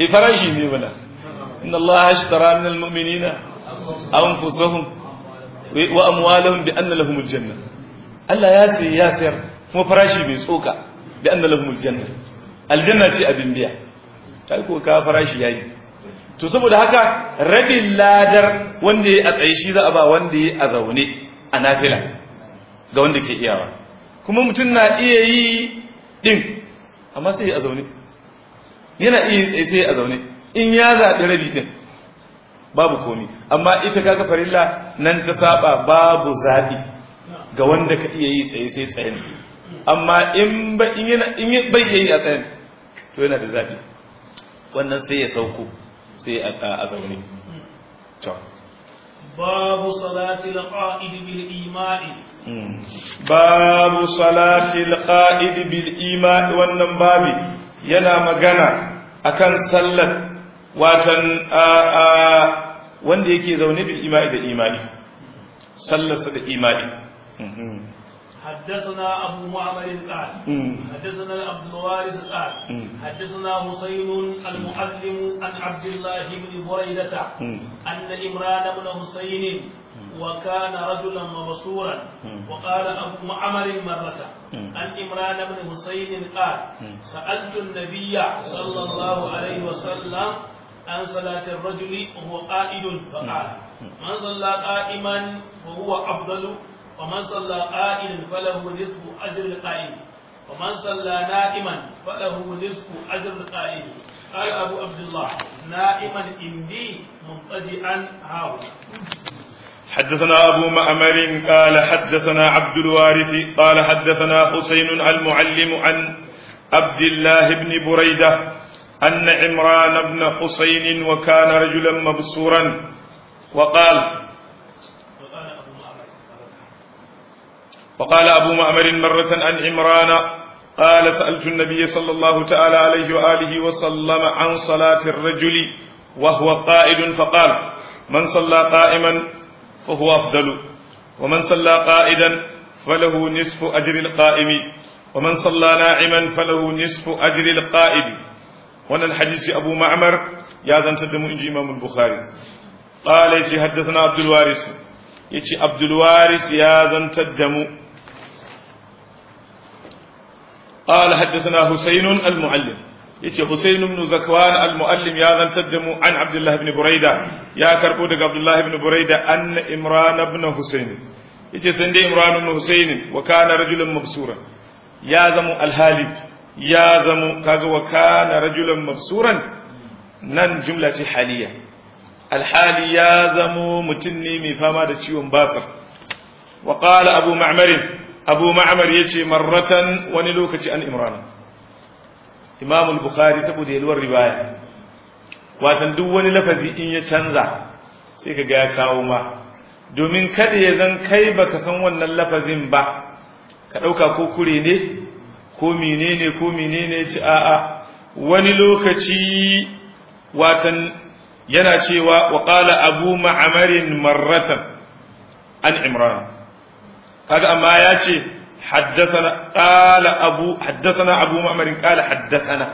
Speaker 1: farashi ne bana inna Allah ashtara min almu'minina anfusahum wa amwalahum bi anna lahumul janna Allah ya sayar kuma farashi mai tsoka bi anna lahumul janna aljanna ce abin biya kai ko ka farashi yayi to saboda haka rabin ladar wanda yayi a tsaye shi za a ba wanda yayi a zaune a nafila ga wanda ke iyawa kuma mutum na iya yi din amma sai a zaune yana iya tsaye sai a zaune in ya zaɓi rabi din babu komi amma ita kaga farilla nan ta saba babu zaɓi ga wanda ka iya yi tsaye sai tsayen amma in bai iya yi a tsayen to yana da zaɓi wannan sai ya sauko sai a zaune
Speaker 2: babu salati al-qa'id bil ima'i
Speaker 1: babu salati al-qa'id bil ima'i wannan babi yana magana akan sallar watan wanda yake zaune bil ima'i da ima'i sallarsa da ima'i
Speaker 2: حدثنا أبو معمر قال حدثنا عبد الوارث قال حدثنا حسين المعلم عن عبد الله بن بريدة أن إمران بن حسين وكان رجلا مبصورا وقال أبو معمر مرة عن إمران بن حسين قال سألت النبي صلى الله عليه وسلم عن صلاة الرجل وهو قائد فقال من صلى قائما وهو أفضل ومن صلى قائلا فله نصف أجر القائم ومن صلى نائما فله نصف أجر القائم قال أبو عبد الله نائما عندي مضطجعا هاهنا
Speaker 1: حدثنا أبو معمر قال حدثنا عبد الوارث قال حدثنا حسين المعلم عن عبد الله بن بريدة أن عمران بن حسين وكان رجلا مبصورا وقال أبو معمر مرة عن عمران قال سألت النبي صلى الله تعالى عليه وآله وسلم عن صلاة الرجل وهو قائد فقال من صلى قائما فهو أفضل ومن صلى قائدا فله نصف أجر القائم ومن صلى ناعما فله نصف أجر القائد وانا الحديث أبو معمر يا ذا تدم إنجي إمام البخاري قال يتي حدثنا عبد الوارث يتي عبد الوارث يا ذا تدم قال حدثنا حسين المعلم يتي حسين بن زكوان المعلم يا ذا تدم عن عبد الله بن بريدة يا كربو دغ عبد الله بن بريدة أن إمران بن حسين يتي سندي إمران بن حسين وكان رجلا مبصورا يا زم الهالي يا زم كاغا وكان رجلا مبصورا نن جملة حالية الحالي يا زم متني مي فما da ciwon basir وقال أبو معمر يتي مرة ونلوكة عن إمران إمام البخاري سبو دي الور رواية watan duk wani lafazi in ya canza sai ka ga ya kawo ma domin kada ya zan kai baka san wannan lafazin ba ka dauka ko kure ne ko menene ci a'a wani lokaci watan yana cewa wa qala abu ma'amarin marratan an imran kaga amma ya ce حدثنا أبو معمر قال حدثنا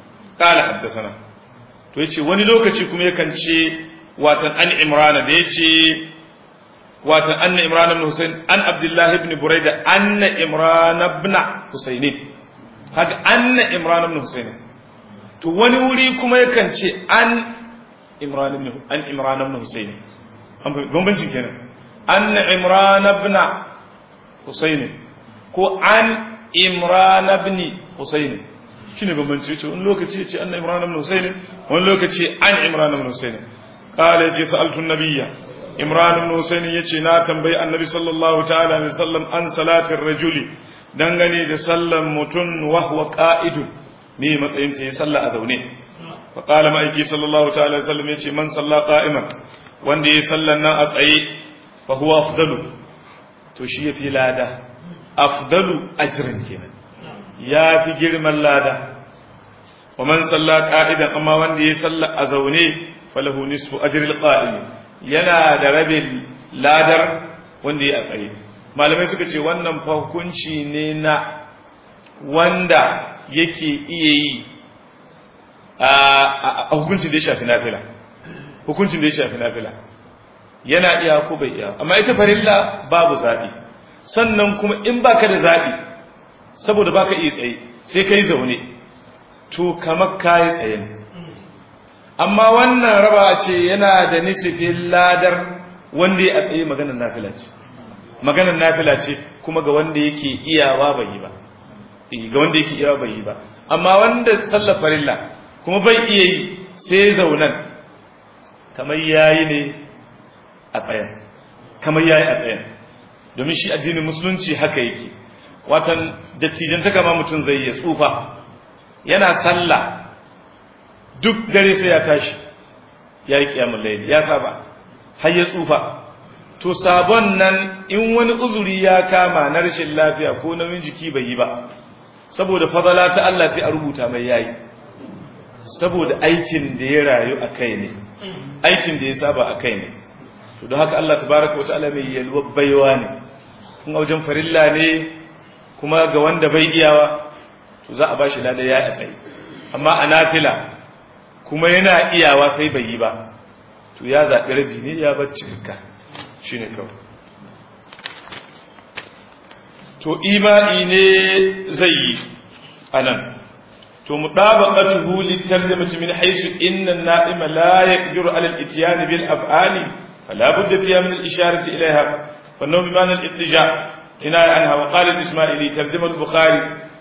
Speaker 1: to yace wani lokaci kuma yakan ce watan an imrana da yace watan anna imran ibn husayn an abdullah ibn burayda anna imran ibn husayn haka anna imran ibn husayn to wani wuri kuma yakan ce an imran ibn husayn an bambancin kenan anna imran ibn husayn ko an imran ibn husayn shine bambanci yace wani lokaci yace anna imran ibn husayn wani lokaci an imran ibn husayn qala yace sa'altu an-nabiyya imran ibn husayn yace na tambayi annabi sallallahu ta'ala alaihi wasallam an salatir rajuli dangane da sallan mutun wa huwa qa'idun me matsayin sai salla a zaune fa qala ma'aiki sallallahu ta'ala alaihi wasallam yace man salla qa'iman wanda yayi sallan nan a tsaye fa huwa afdalu to shi yafi lada afdalu ajrin kenan ya fi girman lada wa man salla qa'idan amma wanda yayi salla a zaune falahu nisfu ajril qa'im yana da rabin ladar wanda yayi a tsaye malamai suka ce wannan fa hukunci ne na wanda yake iya yi a hukuncin da ya shafi nafila hukuncin da ya shafi nafila yana iya ko bai iya amma ita farilla babu zabi sannan kuma in baka da zabi saboda baka iya tsaye sai kai zaune to kamar kai tsaye amma wannan raba ce yana da nisfin ladar wanda ya tsaye maganar nafila ce kuma ga wanda yake iyawa bai yi ba ga wanda yake iyawa bai yi ba amma wanda sallar farilla kuma bai iya yi sai zaunan kamar yayi ne a tsayen domin shi addinin musulunci haka yake watan dattijan ta kama mutum zai yi tsufa yana sallah duk dare sai ya tashi ya yi kiyamul layl ya saba har ya tsufa to sabon nan in wani uzuri ya kama na rashin lafiya ko nauyin jiki bai yi ba saboda fadala ta Allah sai a rubuta mai yayi saboda aikin da ya rayu a kai ne aikin da ya saba a kai ne to don haka Allah tabaraka wataala mai yalwa baiwa ne kun wajen farilla ne kuma ga wanda bai iyawa to za a bashi lada ya tsaye amma a nafila kuma yana iyawa sai bai yi ba to ya zaɓi rabi ne ya bar cikakka shine kawai to imani ne zai yi anan to mudabaqatuhu litarjamati min haythu inna an-na'ima la yaqdiru 'ala al-ityan bil af'ali fala budda fiha min al-isharati ilayha fa naw bima'na al-ittija' kinaya anha wa qala al-isma'ili tarjama al-bukhari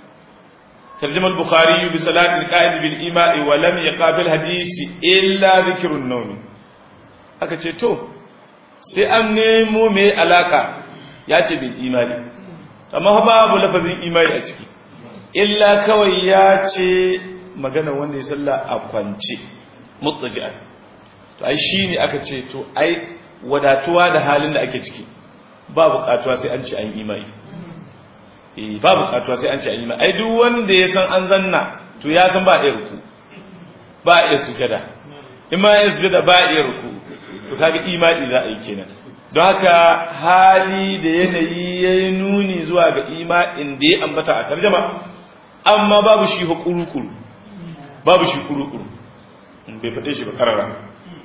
Speaker 1: bi salati al-qa'id bil ima'i wa lam yaqabil hadisi illa dhikru an-nawm aka ce to sai an nemo me alaka yace bil imani amma babu lafazin imani a ciki illa kawai ya ce magana wanda ya salla a kwance mutsaji'an to ai shine aka ce to ai wadatuwa da halin da ake ciki ba bukatuwa sai an ce an imani ba bukatuwa sai an ce an imani ai duk wanda ya san an zanna to ya san ba iya ruku ba iya sujada in ma ya sujada ba iya ruku to kaga imani za a yi kenan don haka hali da yanayi yayi nuni zuwa ga imanin da ya ambata a tarjuma amma babu shi kurukuru babu shi kurukuru bai faɗe shi ba karara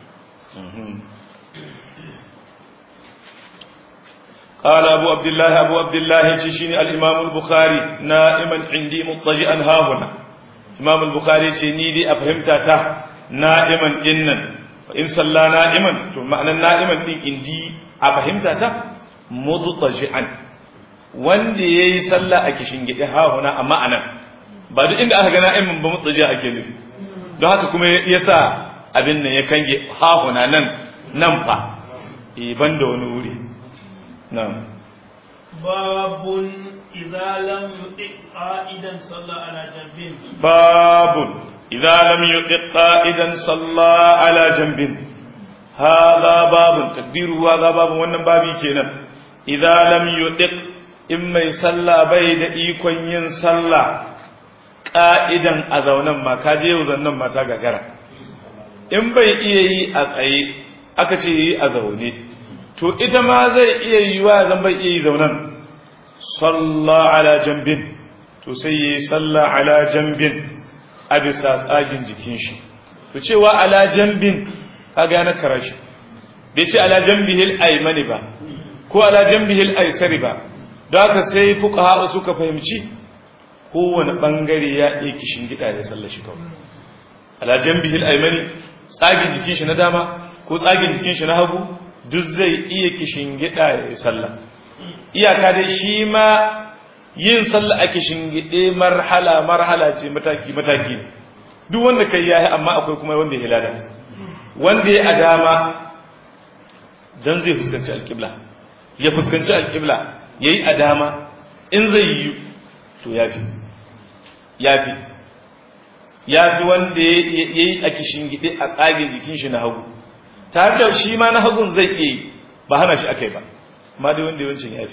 Speaker 1: قال أبو عبد الله تشيني الإمام البخاري نائما عندي مضطجئا هاهنا إمام البخاري تشيني دي أفهمتها نائما إنن فإن صلى نائما معنى نائما عندي أفهمتها مضطجئا wanda yayi sallah a kishin gidi hahuna amma anan ba duk inda aka ga na'imin ba mutsaji ake nufi don haka kuma yasa abin nan ya kange hahuna nan fa banda wani wuri na'am
Speaker 2: babun idza lam yuqiq qa'idan salla ala janbin
Speaker 1: babun idza lam yuqiq qa'idan salla ala janbin hada babun takdiru hada babun wannan babi kenan idza lam yuqiq in mai sallah bai da ikon yin sallah ƙa'idan a zaunan ma ka je zannan mata gagara in bai iya yi a tsaye aka ce yi a zaune to ita ma zai iya yi wa zan bai iya yi zaunan sallah ala jambin to sai yi sallah ala jambin a bisa tsagin jikin shi to cewa ala jambin ka gane karashi bai ce ala jambihil aymani ba ko ala jambihil aysari ba don haka sai fuqaha suka fahimci kowane bangare ya iya kishin gida ya sallar shi kawai ala janbihil aymani tsagin jikin shi na dama ko tsagin jikin shi na hagu duk zai iya kishin gida ya sallah iyaka dai shi ma yin sallah a kishin gide marhala ce mataki duk wanda kai yayi amma akwai kuma wanda ya hilada wanda ya adama dan zai fuskanci alqibla yayi adama in zai yi to yafi wanda yayi a kishin gide a tsagin jikin shi na hagu tare da shi ma na hagun zai iya ba hana shi akai ba amma dai wanda yawancin yafi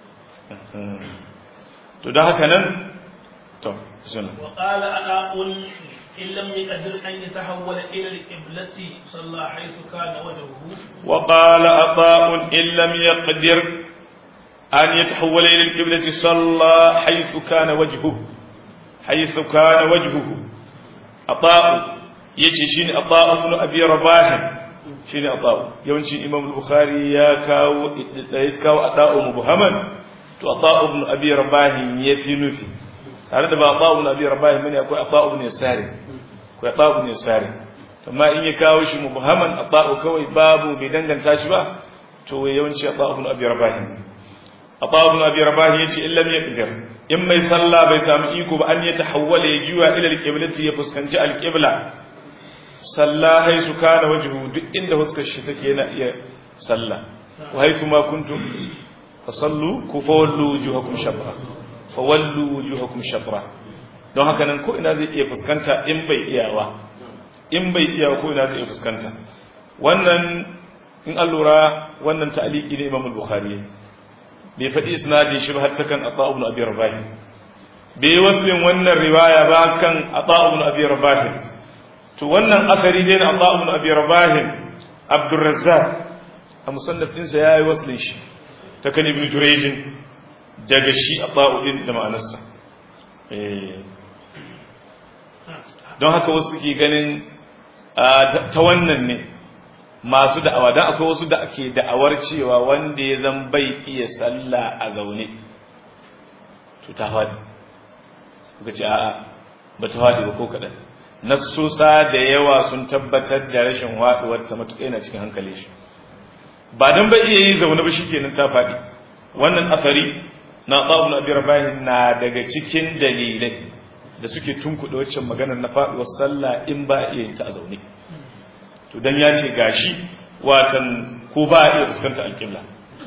Speaker 1: to don haka nan to sunan
Speaker 2: wa qala anaqul in lam yaqdir an yatahawwala ila al-qiblati salla haythu kana wajhuhu
Speaker 1: wa qala ata'un in lam yaqdir an yatahawwala ila al-qiblati salla haythu kana wajhuhu ata'u yace shine Atha ibn Abi Rabah shine Atha yawanci Imam al-Bukhari ya kawo Atha mubhaman to Atha ibn Abi Rabah yafi nufi tare da ba Atha ibn Abi Rabah bane akwai Atha ibn Yasari akwai Atha ibn Yasari amma in ya kawo shi mubhaman Atha kawai babu bai danganta shi ba to yawanci Atha ibn Abi Rabah Atha ibn Abi Rabah yace illam yaqdir in mai sallah bai samu iko ba an ya tahawwala ya juwa ila al-qiblati ya fuskanci al-qibla salla haisu kana wajhu duk inda huskar shi take yana iya sallah wa haythu ma kuntum fasallu ku fawallu wujuhakum shatra fawallu wujuhakum shatra don haka nan ko ina zai iya fuskanta in bai iya ko ina zai iya fuskanta wannan in allura wannan ta'liqi ne Imam al-Bukhari bai faɗi isnadi shi ba har kan Atha ibn Abi Rabah bai waslin wannan riwaya ba kan Atha ibn Abi Rabah to wannan asari ne na Atha ibn Abi Rabah Abdul Razzaq a musannaf din sa yayi waslin shi ta kan Ibn Jurayj daga shi Atha din da ma'anarsa don haka wasu ke ganin ta wannan ne masu da'awa dan akwai wasu da ake da'awar cewa wanda ya zan bai iya sallah a zaune to ta fadi kuka ce a'a ba ta fadi ba ko kadan nassosa da yawa sun tabbatar da rashin haduwar ta matuƙa yana cikin hankali shi ba dan bai iya yi zaune ba shikenan ta fadi wannan asari na Ibn Abi Rabah na daga cikin dalilai da suke tunkuɗe waccan maganar na faduwar sallah in ba iya yin ta a zaune to dan ya ce gashi watan ko ba iya fuskanta alƙibla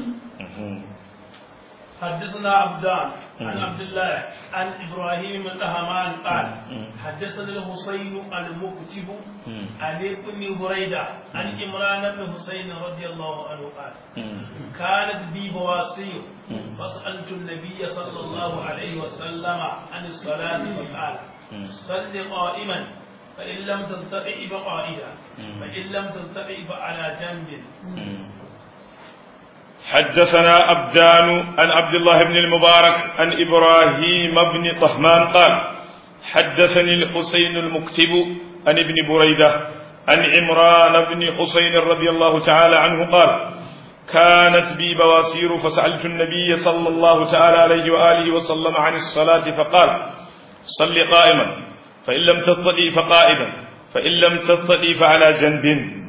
Speaker 2: حدثنا عبدان عن عبد الله عن إبراهيم بن الأهمان قال حدثنا الحسين المكتب عن ابن بريدة عن عمران بن حسين رضي الله عنه قال كانت بي بواسير فسألت النبي صلى الله عليه وسلم عن الصلاة فقال صل قائما فإن لم تستطع فقائدا فإن لم تستطع فعلى جنب
Speaker 1: حدثنا عبدان عن عبد الله بن المبارك عن إبراهيم بن طهمان قال حدثني الحسين المكتب عن ابن بريدة عن عمران بن حسين رضي الله تعالى عنه قال كانت بي بواسير فسألت النبي صلى الله تعالى عليه وآله وسلم عن الصلاة فقال صل قائما فإن لم تستطع فقائدا فإن لم تستطع فعلى جنب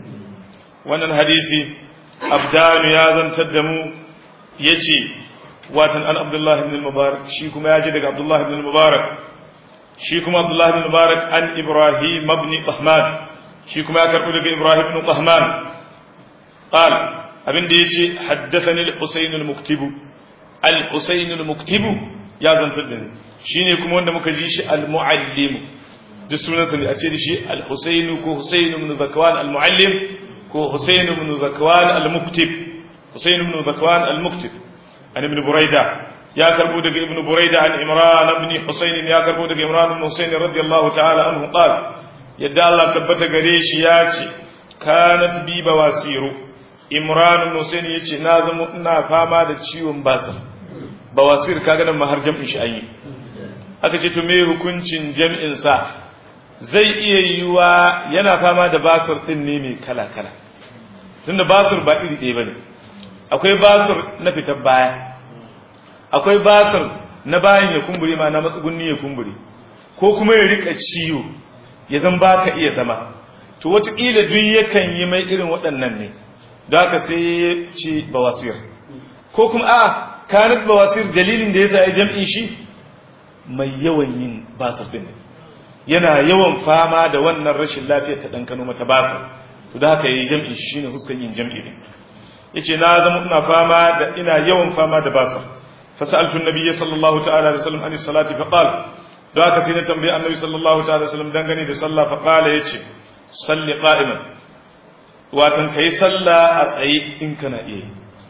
Speaker 1: وانا الحديث abdanu ya zantar da mu yace watan an abdullahi ibn al-mubarak shi kuma yaji daga abdullahi ibn al-mubarak shi kuma abdullahi ibn al-mubarak an ibrahim ibn tahman shi kuma ya karbo daga ibrahim ibn tahman qal abinda yace haddathani al-husayn al-muktib al-husayn al-muktib ya zantar da ni shine kuma wanda muka ji shi al-muallim duk sunansa ne a ce shi al-husayn ko husayn ibn zakwan al-muallim ko Husayn ibn Zakwan al-Muktib Husayn ibn Zakwan al-Muktib an ibn Burayda ya karbo daga ibn Burayda an Imran ibn Husayn ya karbo daga Imran ibn Husayn radiyallahu ta'ala anhu qala yadda Allah tabbata gare shi yace kanat bi bawasiru Imran ibn Husayn yace na zama ina fama da ciwon basir bawasir kaga nan mahar jam'in shi ayi aka ce to me hukuncin jam'in sa zai iya yiwa yana fama da basir din ne mai kala-kala tunda basir ba iri ɗaya bane akwai basir na fitar baya akwai basir na bayan ya kumbure ma na matsugunni ya kumbure ko kuma ya rika ciwo ya zan baka iya zama to wataƙila duk yakan yi mai irin waɗannan ne don haka sai ya ce bawasir ko kuma kanat bawasir dalilin da yasa ya jam'in shi mai yawan yin basir din ne yana yawan fama da wannan rashin lafiyar ta dan kano mata basir to da haka yayi jam'i shine huskan yin jam'i ne yace na zama ina yawan fama da basir fa sa'altu an-nabiy sallallahu ta'ala alaihi wasallam an salati fa qala da haka sai na tambayi annabi sallallahu ta'ala alaihi wasallam dangane da sallah fa qala yace salli qa'iman watan kai sallah a tsaye in kana iya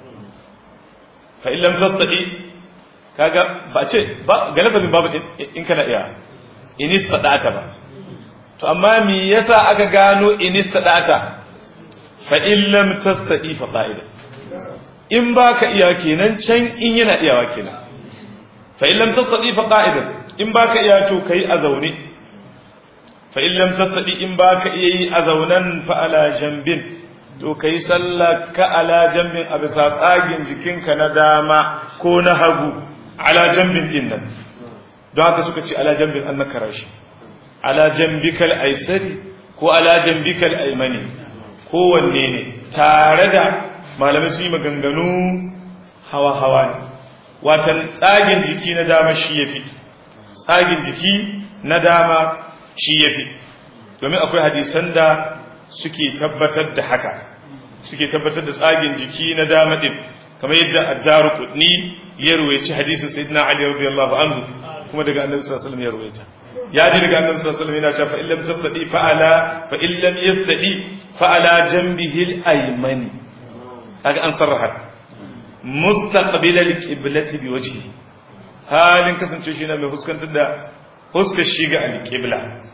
Speaker 1: fa in lam tastati kaga ba ce ba ga lafazin babu in kana iya in istadata ba to amma me yasa aka gano in istadata fa in lam tastati fa qa'ida in baka iya kenan can in yana iyawa kenan fa in lam tastati fa qa'ida in baka iya to kai a zaune fa in lam tastati in baka iya yi a zaunan fa ala jambin to kai sallah ka ala jambin a bisa tsagin jikinka na dama ko na hagu ala jambin din nan don haka suka ce ala jambin an nakara shi ala jambikal aisari ko ala jambikal aimani kowanne ne tare da malamai su yi maganganu hawa-hawa ne watan tsagin jiki na dama shi yafi tsagin jiki na dama shi yafi domin akwai hadisan da suke tabbatar da haka suke tabbatar da tsagin jiki na dama din kamar yadda ad-Darqutni ya ruwaici hadisin sayyidina Ali radiyallahu anhu kuma daga annabi sallallahu alaihi wasallam ya ruwaita ya ji daga annabi sallallahu alaihi wasallam yana cewa fa illam tastadi fa illam yastadi fa ala janbihi al-aymani kaga an sarraha mustaqbil al-qiblati bi wajhihi halin kasance shi na mai fuskantar da fuskar shi ga al-qibla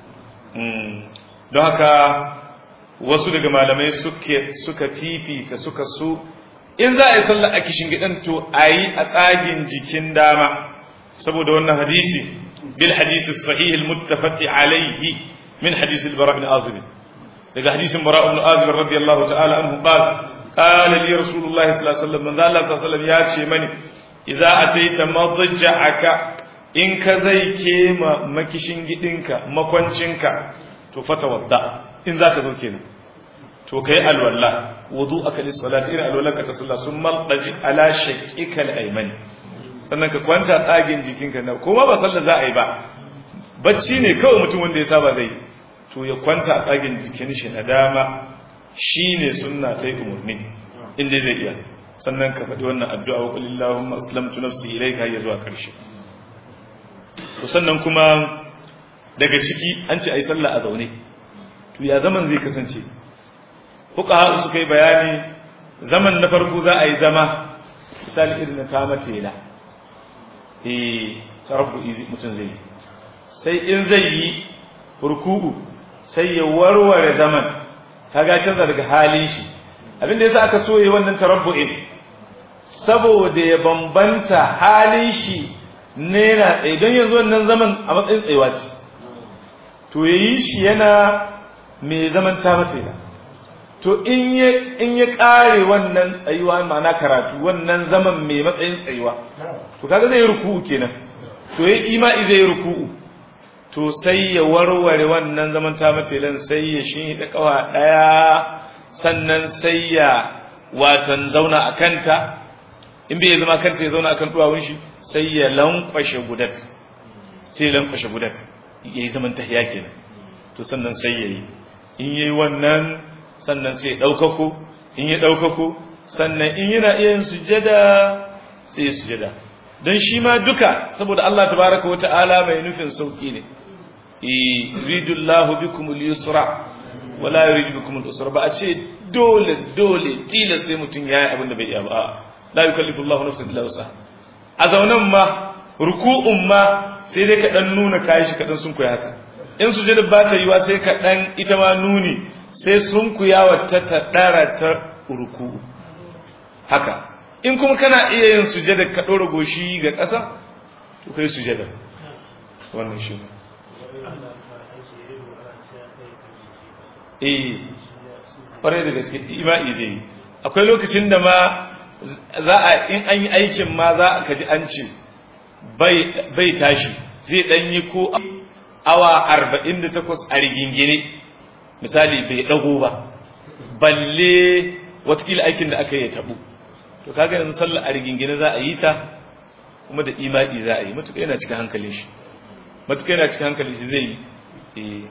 Speaker 1: don haka wasu daga malamai suka fifita suka su in za a yi sallah a kishin gidan to a yi a tsagin jikin dama saboda wannan hadisi bil hadisi sahih al-muttafaq alayhi min hadisi al-bara ibn azib daga hadisin bara ibn azib radiyallahu ta'ala anhu qala li rasulullahi sallallahu alaihi wasallam manzo Allah sallallahu alaihi wasallam ya ce mani idza ataita madja'aka in ka zai kema makishin gidinka makwancinka to fatawadda in zaka zo kenan to kai alwala wudu'aka lis-salati ila alwalaka ta sallah summa daji ala shaqqikal aymani sannan ka kwanta tsagin jikinka na kuma ba sallah za a yi ba bacci ne kawai mutum wanda ya saba zai to ya kwanta a tsagin jikin shi na dama shine sunna ta umurni inda zai iya sannan ka faɗi wannan addu'a wa qul allahumma aslamtu nafsi ilayka ya zuwa karshe to sannan kuma daga ciki an ce ai sallah a zaune to ya zaman zai kasance fuqaha suka yi bayani zaman na farko za a yi zama misali irin ta matela tarabbu mutum zai yi sai in zai yi ruku'u sai ya warware zaman kaga canza daga halin shi abinda yasa aka so yi wannan tarabbu'in saboda ya bambanta halin shi ne na tsaye don yanzu wannan zaman a matsayin tsayewa ce to yayi shi yana mai zaman ta matela to in ya kare wannan tsayuwa ma'ana karatu wannan zaman mai matsayin tsayuwa to kaga zai ruku'u kenan to yayi imai zai ruku'u to sai ya warware wannan zaman ta matelan sai ya shi da kawa daya sannan sai ya watan zauna akanta in bai zama kanta ya zauna akan duwawun shi sai ya lankwashe gudat sai lankwashe gudat yayi zaman tahiya kenan to sannan sai yayi in yayi wannan sannan sai ya daukako in ya daukako sannan in yana iya yin sujjada sai ya sujjada dan shi ma duka saboda Allah tabaaraka wa ta'ala mai nufin sauki ne yuridullahu bikumul yusra wala yuridu bikumul usra ba a ce dole tilas sai mutun yayi abin da bai iya ba la yukallifu Allahu nafsan illa wus'aha a zaunan ma ruku'un ma sai dai ka dan nuna kai shi kadan sun koyi haka in sujjada ba ta yiwa sai ka dan ita ma nuni sai sun kuyawa ta dara ta ruku'u haka in kuma kana iya yin sujjada ka dora goshi ga ƙasa to kai sujjada wannan shi ƙwarai da gaske ima'i zai akwai lokacin da ma za a in an yi aikin ma za ka ji an ce bai tashi zai ɗanyi ko awa 48 a rigingine misali bai ɗago ba balle watakila aikin da aka yi taɓu to kaga yanzu sallar a rigingine za a yi ta kuma da ima'i za a yi matuƙa yana cikin hankalin shi matuƙa yana cikin hankalin shi zai yi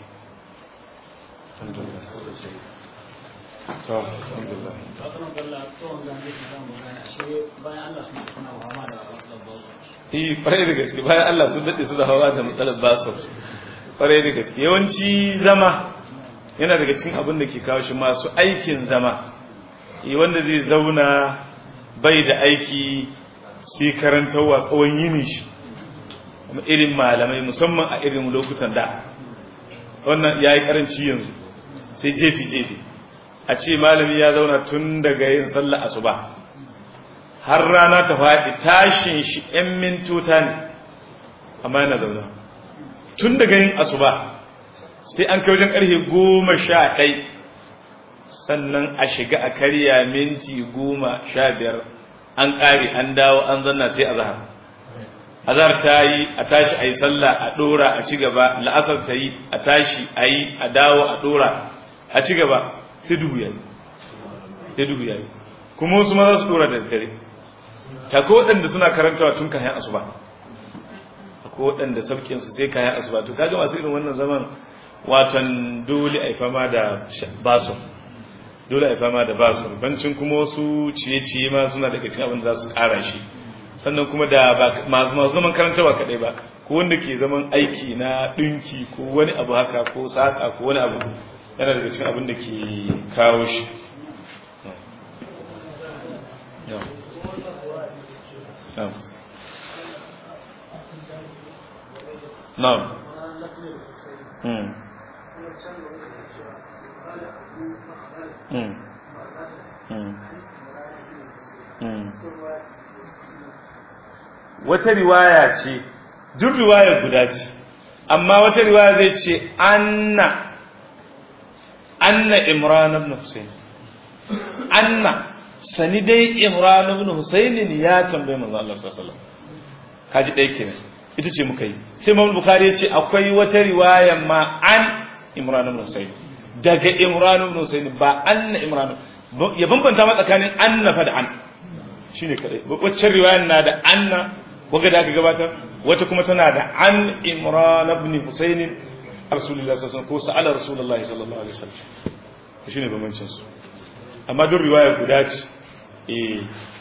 Speaker 1: ƙwarai da gaske bayan Allah sun daɗe su da hawa da matsalar basar ƙwarai da gaske yawanci zama yana daga cikin abin da ke kawo shi masu aikin zama wanda zai zauna bai da aiki sai karantarwa tsawon yini shi irin malamai musamman a irin lokutan da wannan ya yi ƙaranci yanzu sai jefi-jefi a ce malami ya zauna tun daga yin sallah asuba har rana ta faɗi tashin shi 'yan mintota ne amma yana zauna tun daga yin asuba sai an kai wajen karfe 11 sannan a shiga a karya minti 15 an ƙare an dawo an zanna sai azhar ta yi a tashi a yi sallah a ɗora a ci gaba, la'asar ta yi a tashi a yi a dawo a ɗora a ci gaba, sai duhu ya yi kuma wasu ma za su ɗora da dare. Akwai waɗanda suna karantawa tun kayan asuba, akwai waɗanda sabkinsu sai kayan asuba. To kaga masu irin wannan zaman watan dole a yi fama da basu, bancin kuma wasu ciye-ciye ma suna daga cikin abin da za su ƙara shi. Sannan kuma da ba masu zaman karantawa kaɗai ba, ko wanda ke zaman aiki na ɗinki ko wani abu haka ko saƙa ko wani abu, yana daga cikin abin da ke kawo shi. Na'am. Wata riwaya ce, duk riwaya guda ce, amma wata riwaya zai ce anna Imran ibn Husayn, sani dai Imran ibn Husayn ya tambaye manzo Allah sallallahu alaihi wasallam. Kaji dai kenan, ita ce muka yi. Sai Imam Bukhari ya ce akwai wata riwaya ma an Imran ibn Husayn, daga Imran ibn Husayn, ba anna Imran, ya bambanta ma tsakanin anna fa da an, shine kadai. Wacce riwayar na da anna waga da aka gabatar, wata kuma tana da an Imran ibn Husayn Rasulullah sallallahu alaihi wasallam ko sa'ala Rasulullah sallallahu alaihi wasallam, shine bambancin su. Amma duk riwaya guda ce.